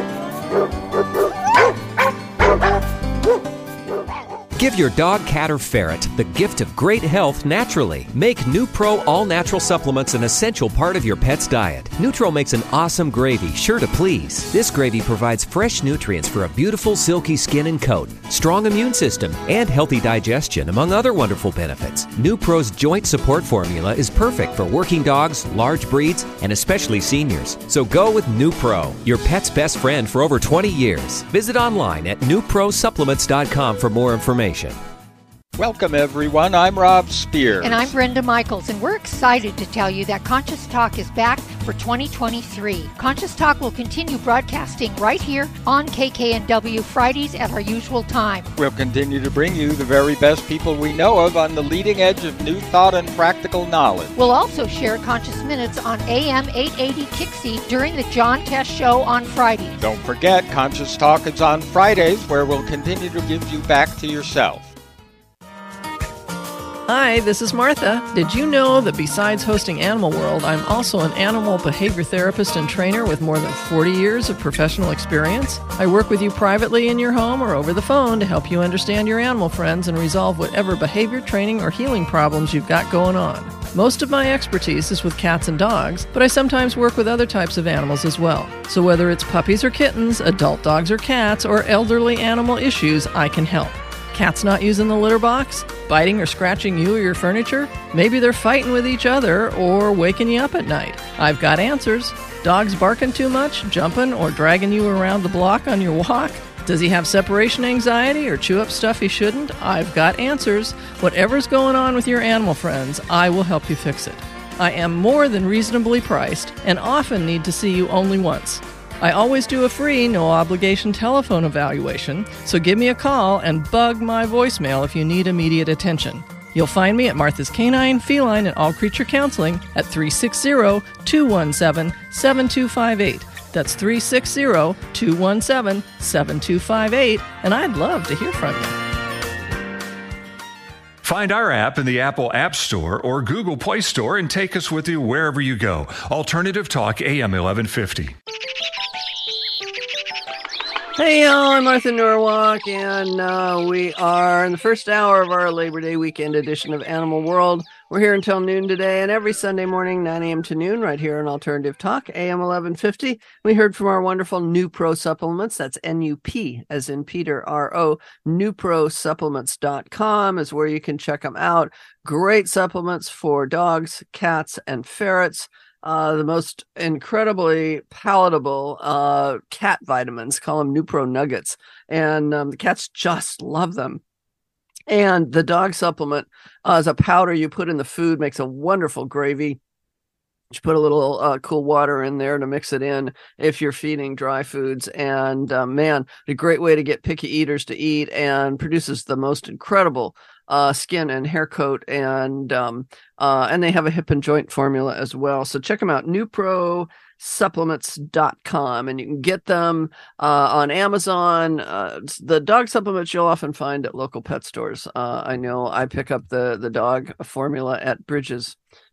Give your dog, cat, or ferret the gift of great health naturally. Make NuPro all-natural supplements an essential part of your pet's diet. Nutro makes an awesome gravy sure to please. This gravy provides fresh nutrients for a beautiful, silky skin and coat, strong immune system, and healthy digestion, among other wonderful benefits. NuPro's joint support formula is perfect for working dogs, large breeds, and especially seniors. So go with NuPro, your pet's best friend for over twenty years. Visit online at new pro supplements dot com for more information. Welcome, everyone. I'm Rob Spears. And I'm Brenda Michaels, and we're excited to tell you that Conscious Talk is back for twenty twenty-three. Conscious Talk will continue broadcasting right here on K K N W Fridays at our usual time. We'll continue to bring you the very best people we know of on the leading edge of new thought and practical knowledge. We'll also share Conscious Minutes on A M eight eighty Kixie during the John Test Show on Fridays. Don't forget, Conscious Talk is on Fridays, where we'll continue to give you back to yourself. Hi, this is Martha. Did you know that besides hosting Animal World, I'm also an animal behavior therapist and trainer with more than forty years of professional experience? I work with you privately in your home or over the phone to help you understand your animal friends and resolve whatever behavior training or healing problems you've got going on. Most of my expertise is with cats and dogs, but I sometimes work with other types of animals as well. So whether it's puppies or kittens, adult dogs or cats, or elderly animal issues, I can help. Cats not using the litter box? Biting or scratching you or your furniture? Maybe they're fighting with each other or waking you up at night. I've got answers. Dogs barking too much, jumping, or dragging you around the block on your walk? Does he have separation anxiety or chew up stuff he shouldn't? I've got answers. Whatever's going on with your animal friends, I will help you fix it. I am more than reasonably priced and often need to see you only once. I always do a free, no-obligation telephone evaluation, so give me a call and bug my voicemail if you need immediate attention. You'll find me at Martha's Canine, Feline, and All Creature Counseling at three six zero, two one seven, seven two five eight. That's three six zero, two one seven, seven two five eight, and I'd love to hear from you. Find our app in the Apple App Store or Google Play Store and take us with you wherever you go. Alternative Talk, A M eleven fifty. Hey y'all, I'm Martha Norwalk, and uh, we are in the first hour of our Labor Day weekend edition of Animal World. We're here until noon today, and every Sunday morning, nine a.m. to noon, right here on Alternative Talk, A M eleven fifty. We heard from our wonderful NuPro supplements. That's N U P, as in Peter, R O. new pro supplements dot com is where you can check them out. Great supplements for dogs, cats, and ferrets. Uh, the most incredibly palatable uh, cat vitamins, call them NuPro Nuggets, and um, the cats just love them. And the dog supplement uh, is a powder you put in the food, makes a wonderful gravy. You put a little uh, cool water in there to mix it in if you're feeding dry foods. And uh, man, a great way to get picky eaters to eat, and produces the most incredible uh, skin and hair coat. And um, uh, and they have a hip and joint formula as well. So check them out, new pro supplements dot com, and you can get them uh, on Amazon. Uh, the dog supplements you'll often find at local pet stores. Uh, I know I pick up the, the dog formula at Bridges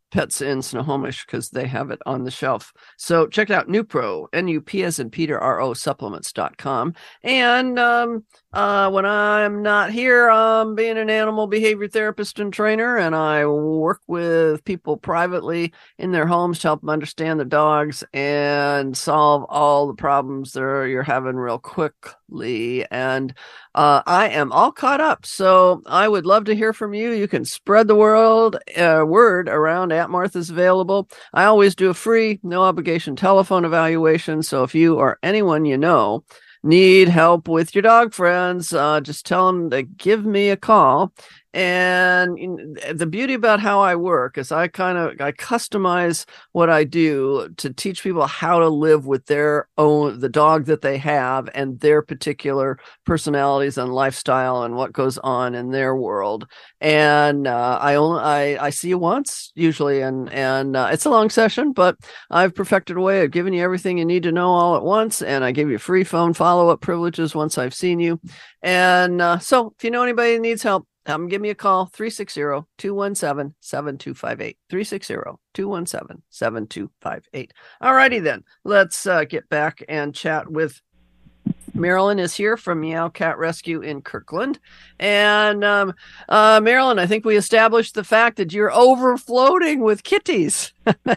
Pets in Snohomish because they have it on the shelf. So check it out, Nupro, N U P as in Peter, R O supplements dot com. And um, uh, when I'm not here, I'm being an animal behavior therapist and trainer, and I work with people privately in their homes to help them understand the dogs and solve all the problems that you're having real quickly. And uh, I am all caught up, so I would love to hear from you. You can spread the world uh, word around. Aunt Martha's available. I always do a free, no obligation telephone evaluation. So if you or anyone you know need help with your dog friends, uh, just tell them to give me a call. And the beauty about how I work is I kind of I customize what I do to teach people how to live with their own the dog that they have and their particular personalities and lifestyle and what goes on in their world. And uh, I only I, I see you once usually, and and uh, it's a long session, but I've perfected a way of giving you everything you need to know all at once, and I give you free phone follow up privileges once I've seen you. And uh, so if you know anybody that needs help, Um, give me a call, three six zero, two one seven, seven two five eight, three six zero, two one seven, seven two five eight. All righty then, let's uh, get back and chat with Marilyn is here from Meow Cat Rescue in Kirkland. And um, uh, Marilyn, I think we established the fact that you're overfloating with kitties.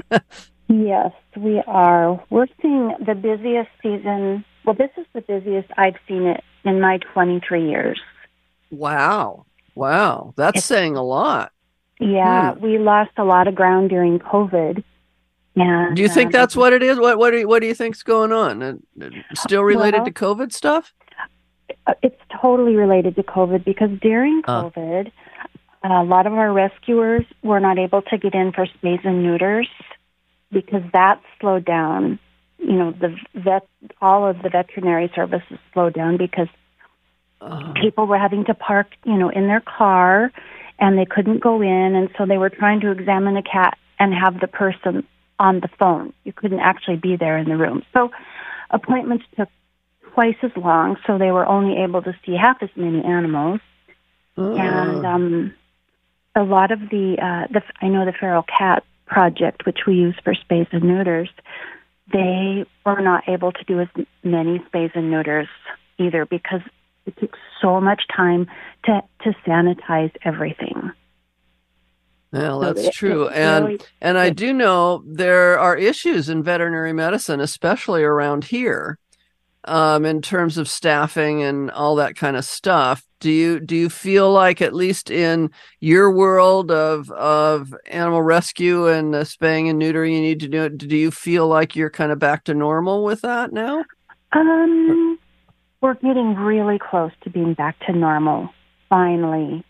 Yes, we are. We're seeing the busiest season. Well, this is the busiest I've seen it in my twenty-three years. Wow. Wow. That's it's, saying a lot. Yeah, hmm. we lost a lot of ground during COVID. And, do you think uh, that's what it is? What what do you, what do you think's going on? Uh, still related well, to COVID stuff? It's totally related to COVID because during COVID, uh. a lot of our rescuers were not able to get in for spays and neuters because that slowed down. You know, the vet, all of the veterinary services slowed down because uh. people were having to park, you know, in their car and they couldn't go in, and so they were trying to examine a cat and have the person on the phone. You couldn't actually be there in the room. So appointments took twice as long, so they were only able to see half as many animals. Uh. And um, a lot of the, uh, the, I know the Feral Cat Project, which we use for spays and neuters, they were not able to do as many spays and neuters either because it took so much time to, to sanitize everything. Well, that's so it, true. And really, and I do know there are issues in veterinary medicine, especially around here, um, in terms of staffing and all that kind of stuff. Do you do you feel like, at least in your world of of animal rescue and uh, spaying and neutering, you need to do it? Do you feel like you're kind of back to normal with that now? Um, we're getting really close to being back to normal. Finally,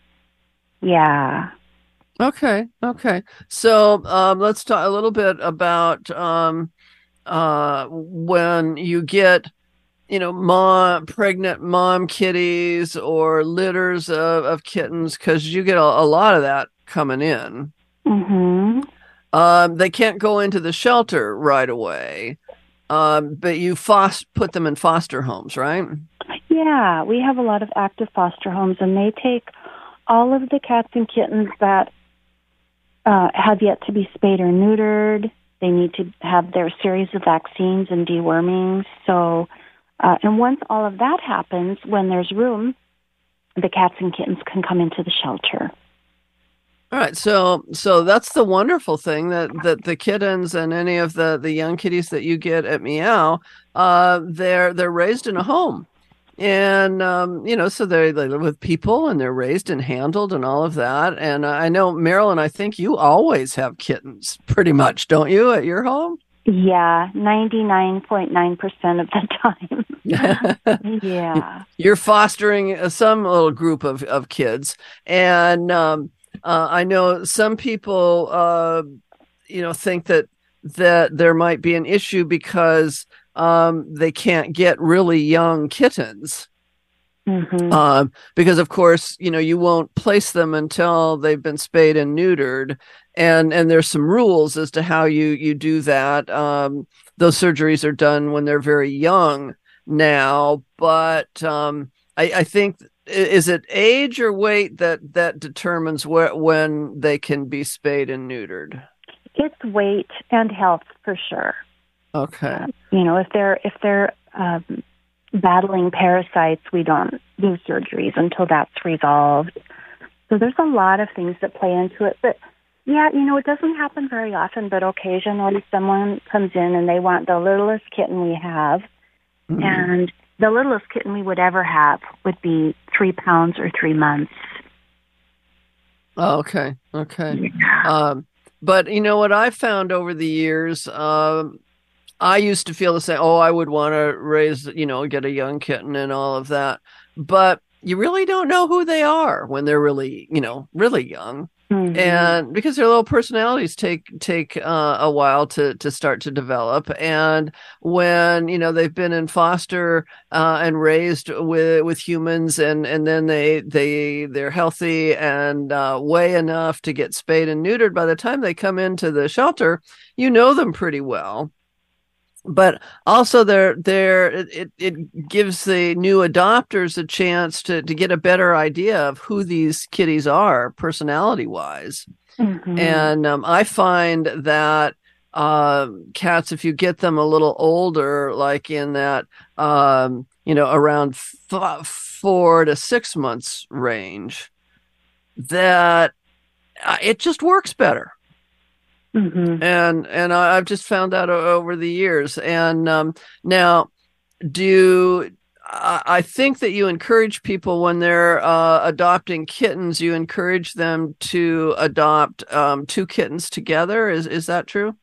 yeah. Okay. Okay. So um, let's talk a little bit about um, uh, when you get, you know, mom, pregnant mom kitties or litters of, of kittens, because you get a, a lot of that coming in. Mm-hmm. Um, they can't go into the shelter right away, um, but you foster, put them in foster homes, right? Yeah, we have a lot of active foster homes, and they take all of the cats and kittens that Uh, have yet to be spayed or neutered. They need to have their series of vaccines and dewormings. So, uh, and once all of that happens, when there's room, the cats and kittens can come into the shelter. All right. So, so that's the wonderful thing, that, that the kittens and any of the, the young kitties that you get at Meow, uh, they're, they're raised in a home. And, um, you know, so they, they live with people and they're raised and handled and all of that. And I know, Marilyn, I think you always have kittens pretty much, don't you, at your home? Yeah, ninety-nine point nine percent of the time. Yeah. You're fostering some little group of, of kids. And um, uh, I know some people, uh, you know, think that that there might be an issue because Um, they can't get really young kittens. Mm-hmm. Um, because of course, you know, you won't place them until they've been spayed and neutered. And, and there's some rules as to how you, you do that. Um, those surgeries are done when they're very young now, but, um, I, I think, is it age or weight that, that determines where, when they can be spayed and neutered? It's weight and health for sure. Okay. Uh, you know, if they're if they're um, battling parasites, we don't do surgeries until that's resolved. So there's a lot of things that play into it. But yeah, you know, it doesn't happen very often, but occasionally someone comes in and they want the littlest kitten we have. Mm-hmm. And the littlest kitten we would ever have would be three pounds or three months. Oh, okay. Okay. Yeah. Um, but you know what I found over the years, um, I used to feel the same. Oh, I would want to raise, you know, get a young kitten and all of that. But you really don't know who they are when they're really, you know, really young. Mm-hmm. And because their little personalities take take uh, a while to to start to develop, and when you know they've been in foster uh, and raised with with humans, and and then they they they're healthy and uh, weigh enough to get spayed and neutered, by the time they come into the shelter, you know them pretty well. But also, they're, they're, it, it gives the new adopters a chance to, to get a better idea of who these kitties are, personality-wise. Mm-hmm. And um, I find that uh, cats, if you get them a little older, like in that, um, you know, around f- four to six months range, that uh, it just works better. Mm-hmm. And and I've just found out over the years. And um, now, do I think that you encourage people when they're uh, adopting kittens, you encourage them to adopt um, two kittens together? Is is that true?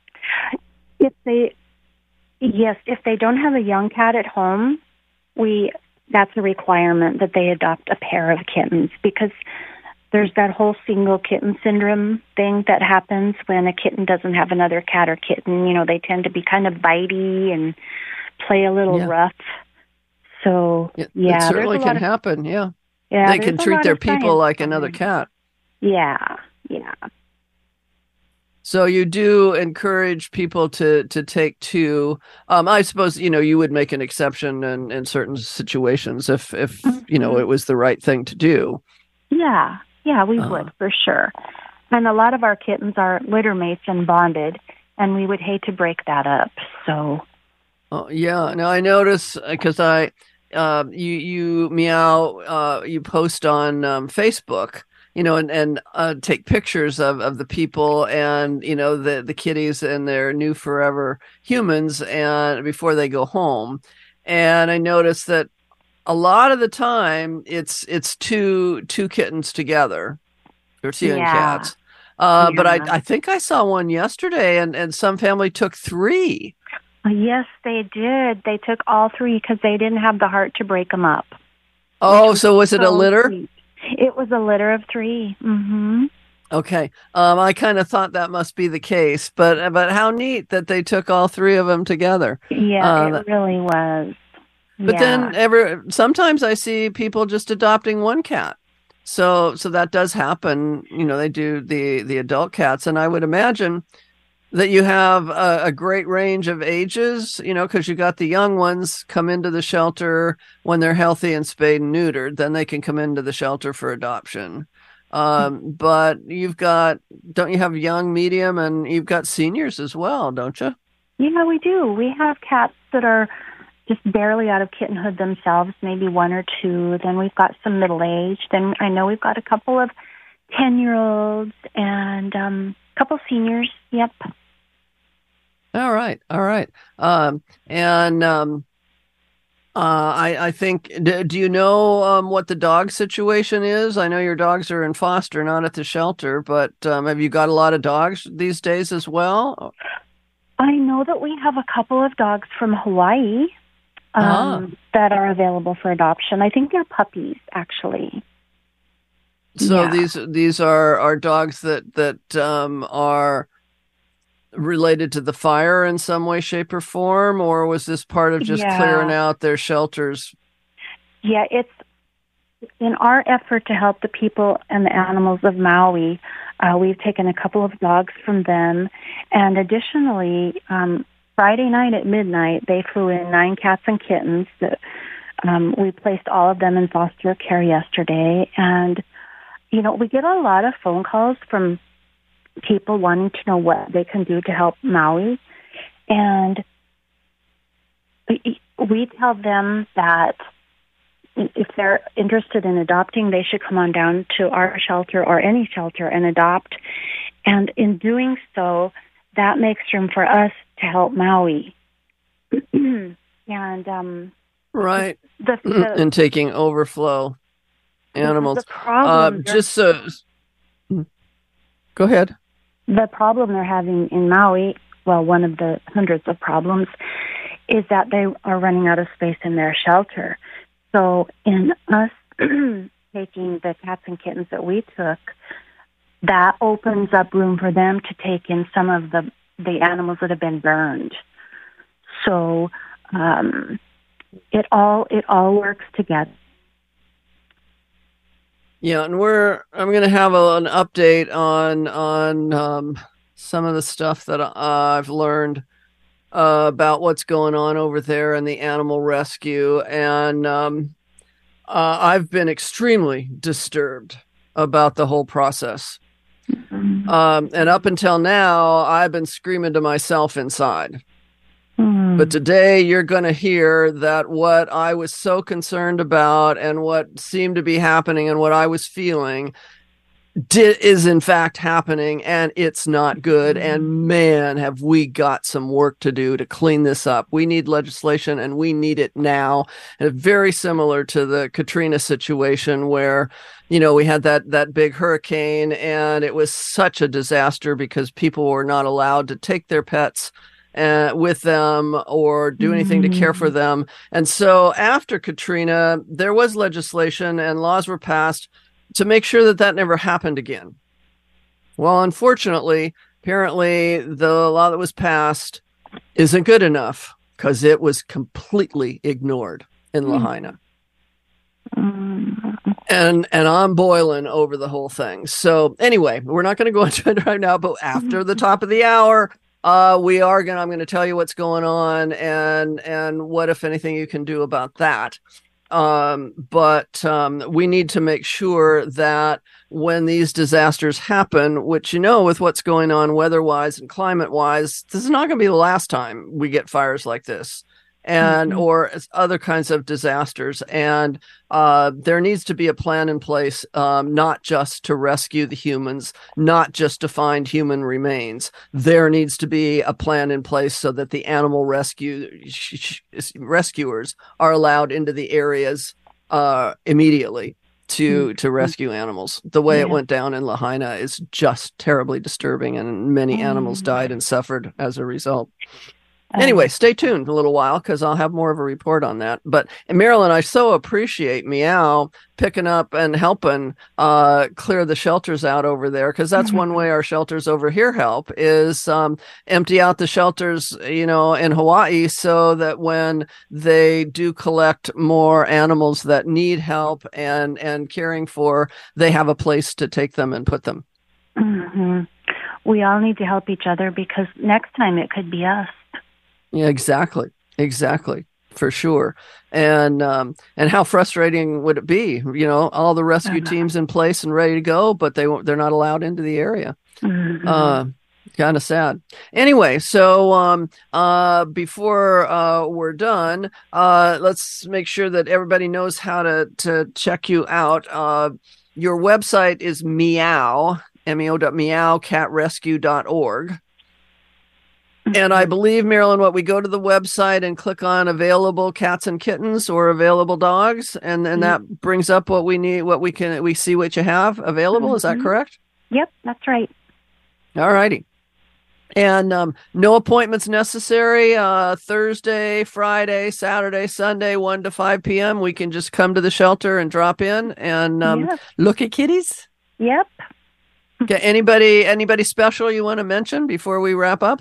If they, yes, if they don't have a young cat at home, we that's a requirement that they adopt a pair of kittens, because there's that whole single kitten syndrome thing that happens when a kitten doesn't have another cat or kitten. You know, they tend to be kind of bitey and play a little yeah. rough. So, it, yeah. It certainly can of, happen, yeah. yeah they can treat their people like another cat. Yeah, yeah. So you do encourage people to, to take two. Um, I suppose, you know, you would make an exception in, in certain situations if, if mm-hmm. you know, it was the right thing to do. Yeah. Yeah, we uh-huh. would, for sure. And a lot of our kittens are litter mates and bonded, and we would hate to break that up. So, oh, yeah. Now, I notice, because I, uh, you, you meow, uh, you post on um, Facebook, you know, and, and uh, take pictures of, of the people and, you know, the, the kitties and their new forever humans and before they go home. And I noticed that a lot of the time, it's it's two two kittens together, or two young yeah. cats. Uh, yeah. But I I think I saw one yesterday, and, and some family took three. Yes, they did. They took all three because they didn't have the heart to break them up. Oh, was so was it so a litter? Sweet. It was a litter of three. Mm-hmm. Okay, um, I kind of thought that must be the case, but but how neat that they took all three of them together. Yeah, uh, it that, really was. But yeah. then ever sometimes I see people just adopting one cat. So so that does happen. You know, they do the, the adult cats. And I would imagine that you have a, a great range of ages, you know, because you got the young ones come into the shelter when they're healthy and spayed and neutered. Then they can come into the shelter for adoption. Um, but you've got, don't you have young, medium, and you've got seniors as well, don't you? Yeah, we do. We have cats that are just barely out of kittenhood themselves, maybe one or two. Then we've got some middle-aged. Then I know we've got a couple of ten-year-olds and um, a couple seniors. Yep. All right. All right. Um, and um, uh, I, I think, do, do you know um, what the dog situation is? I know your dogs are in foster, not at the shelter, but um, have you got a lot of dogs these days as well? I know that we have a couple of dogs from Hawaii. Um, ah. that are available for adoption. I think they're puppies, actually. So yeah. these these are, are dogs that that um, are related to the fire in some way, shape, or form, or was this part of just yeah. clearing out their shelters? Yeah, it's in our effort to help the people and the animals of Maui. Uh, we've taken a couple of dogs from them, and additionally, um, Friday night at midnight, they flew in nine cats and kittens. That um, we placed all of them in foster care yesterday. And, you know, we get a lot of phone calls from people wanting to know what they can do to help Maui. And we tell them that if they're interested in adopting, they should come on down to our shelter or any shelter and adopt. And in doing so, that makes room for us to help Maui. and um, right, the, the, and taking overflow animals. The problem, uh, just so, go ahead. The problem they're having in Maui, well, one of the hundreds of problems, is that they are running out of space in their shelter. So in us taking the cats and kittens that we took, that opens up room for them to take in some of the, the animals that have been burned. So um, it all it all works together. Yeah, and we're I'm going to have a, an update on on um, some of the stuff that uh, I've learned uh, about what's going on over there in the animal rescue, and um, uh, I've been extremely disturbed about the whole process. Mm-hmm. Um, and up until now, I've been screaming to myself inside. Mm-hmm. But today you're going to hear that what I was so concerned about and what seemed to be happening and what I was feeling did, is in fact happening, and it's not good. And man, have we got some work to do to clean this up. We need legislation, and we need it now. And very similar to the Katrina situation where, you know, we had that, that big hurricane, and it was such a disaster because people were not allowed to take their pets uh, with them or do anything mm-hmm. to care for them. And so after Katrina, there was legislation and laws were passed to make sure that that never happened again. Well, unfortunately, apparently the law that was passed isn't good enough because it was completely ignored in Lahaina. Mm-hmm. And and I'm boiling over the whole thing. So anyway, we're not going to go into it right now, but after the top of the hour, uh, we are going. I'm going to tell you what's going on and and what, if anything, you can do about that. Um, but um, we need to make sure that when these disasters happen, which, you know, with what's going on weather-wise and climate-wise, this is not going to be the last time we get fires like this. And mm-hmm. or other kinds of disasters. And uh, there needs to be a plan in place, um, not just to rescue the humans, not just to find human remains. There needs to be a plan in place so that the animal rescue sh- sh- rescuers are allowed into the areas uh, immediately to mm-hmm. to rescue animals. The way yeah. it went down in Lahaina is just terribly disturbing, and many mm-hmm. animals died and suffered as a result. Anyway, stay tuned a little while because I'll have more of a report on that. But Marilyn, I so appreciate Meow picking up and helping uh, clear the shelters out over there, because that's mm-hmm. one way our shelters over here help is um, empty out the shelters, you know, in Hawaii, so that when they do collect more animals that need help and, and caring for, they have a place to take them and put them. Mm-hmm. We all need to help each other because next time it could be us. Yeah, exactly. Exactly. For sure. And um, and how frustrating would it be? You know, all the rescue teams in place and ready to go, but they won't, they're not allowed into the area. Mm-hmm. Uh, kind of sad. Anyway, so um, uh, before uh, we're done, uh, let's make sure that everybody knows how to, to check you out. Uh, your website is meow, M E O dot meow, cat rescue dot org. And I believe, Marilyn, what we go to the website and click on available cats and kittens or available dogs, and then that brings up what we need, what we can, we see what you have available. Mm-hmm. Is that correct? Yep, that's right. All righty. And um, no appointments necessary. Uh, Thursday, Friday, Saturday, Sunday, one to five p.m. We can just come to the shelter and drop in and um, yep. look at kitties. Yep. Okay. Anybody, anybody special you want to mention before we wrap up?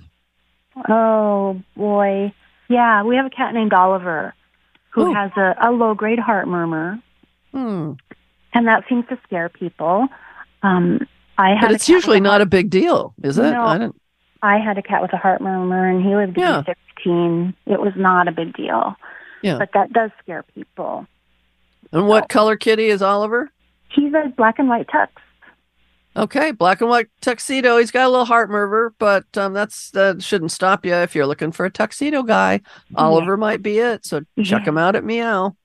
Oh, boy. Yeah, we have a cat named Oliver who Ooh. has a, a low-grade heart murmur. Hmm. And that seems to scare people. Um, I had but it's usually not a big deal, is it? No, I, didn't... I had a cat with a heart murmur, and he lived to yeah. be sixteen. It was not a big deal. Yeah. But that does scare people. And what so. color kitty is Oliver? He's a black and white tux. Okay, black and white tuxedo. He's got a little heart murmur, but um, that's that shouldn't stop you if you're looking for a tuxedo guy. Oliver yeah. might be it, so check yeah. him out at Meow.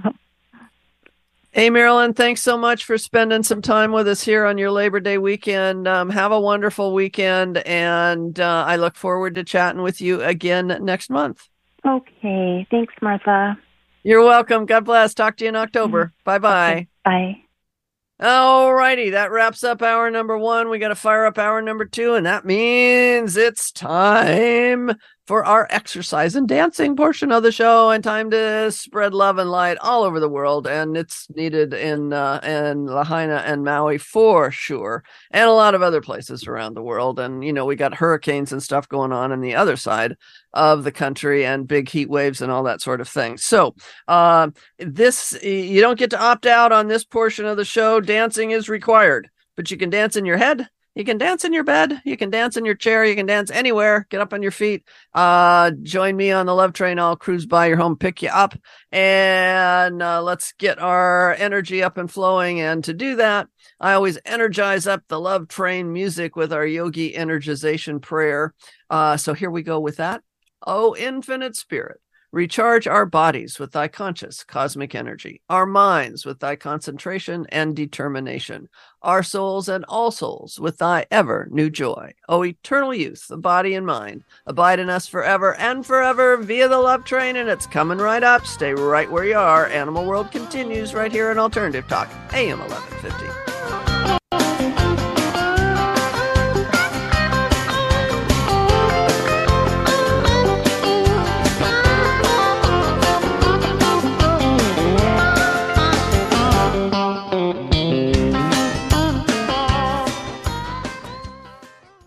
Hey, Marilyn, thanks so much for spending some time with us here on your Labor Day weekend. Um, have a wonderful weekend, and uh, I look forward to chatting with you again next month. Okay, thanks, Martha. You're welcome. God bless. Talk to you in October. Mm-hmm. Bye-bye. Okay. Bye. All righty, that wraps up hour number one. We got to fire up hour number two, and that means it's time for our exercise and dancing portion of the show, and time to spread love and light all over the world. And it's needed in uh, in Lahaina and Maui for sure, and a lot of other places around the world. And you know, we got hurricanes and stuff going on on the other side of the country, and big heat waves and all that sort of thing. So uh, this you don't get to opt out on this portion of the show. Dancing is required, but you can dance in your head. You can dance in your bed. You can dance in your chair. You can dance anywhere. Get up on your feet. Uh, join me on the Love Train. I'll cruise by your home, pick you up, and uh, let's get our energy up and flowing. And to do that, I always energize up the Love Train music with our yogi energization prayer. Uh, so here we go with that. Oh, infinite spirit, recharge our bodies with thy conscious cosmic energy, our minds with thy concentration and determination, our souls and all souls with thy ever new joy. O eternal youth of body and mind, abide in us forever and forever via the Love Train, and it's coming right up. Stay right where you are. Animal World continues right here on Alternative Talk, A M eleven fifty.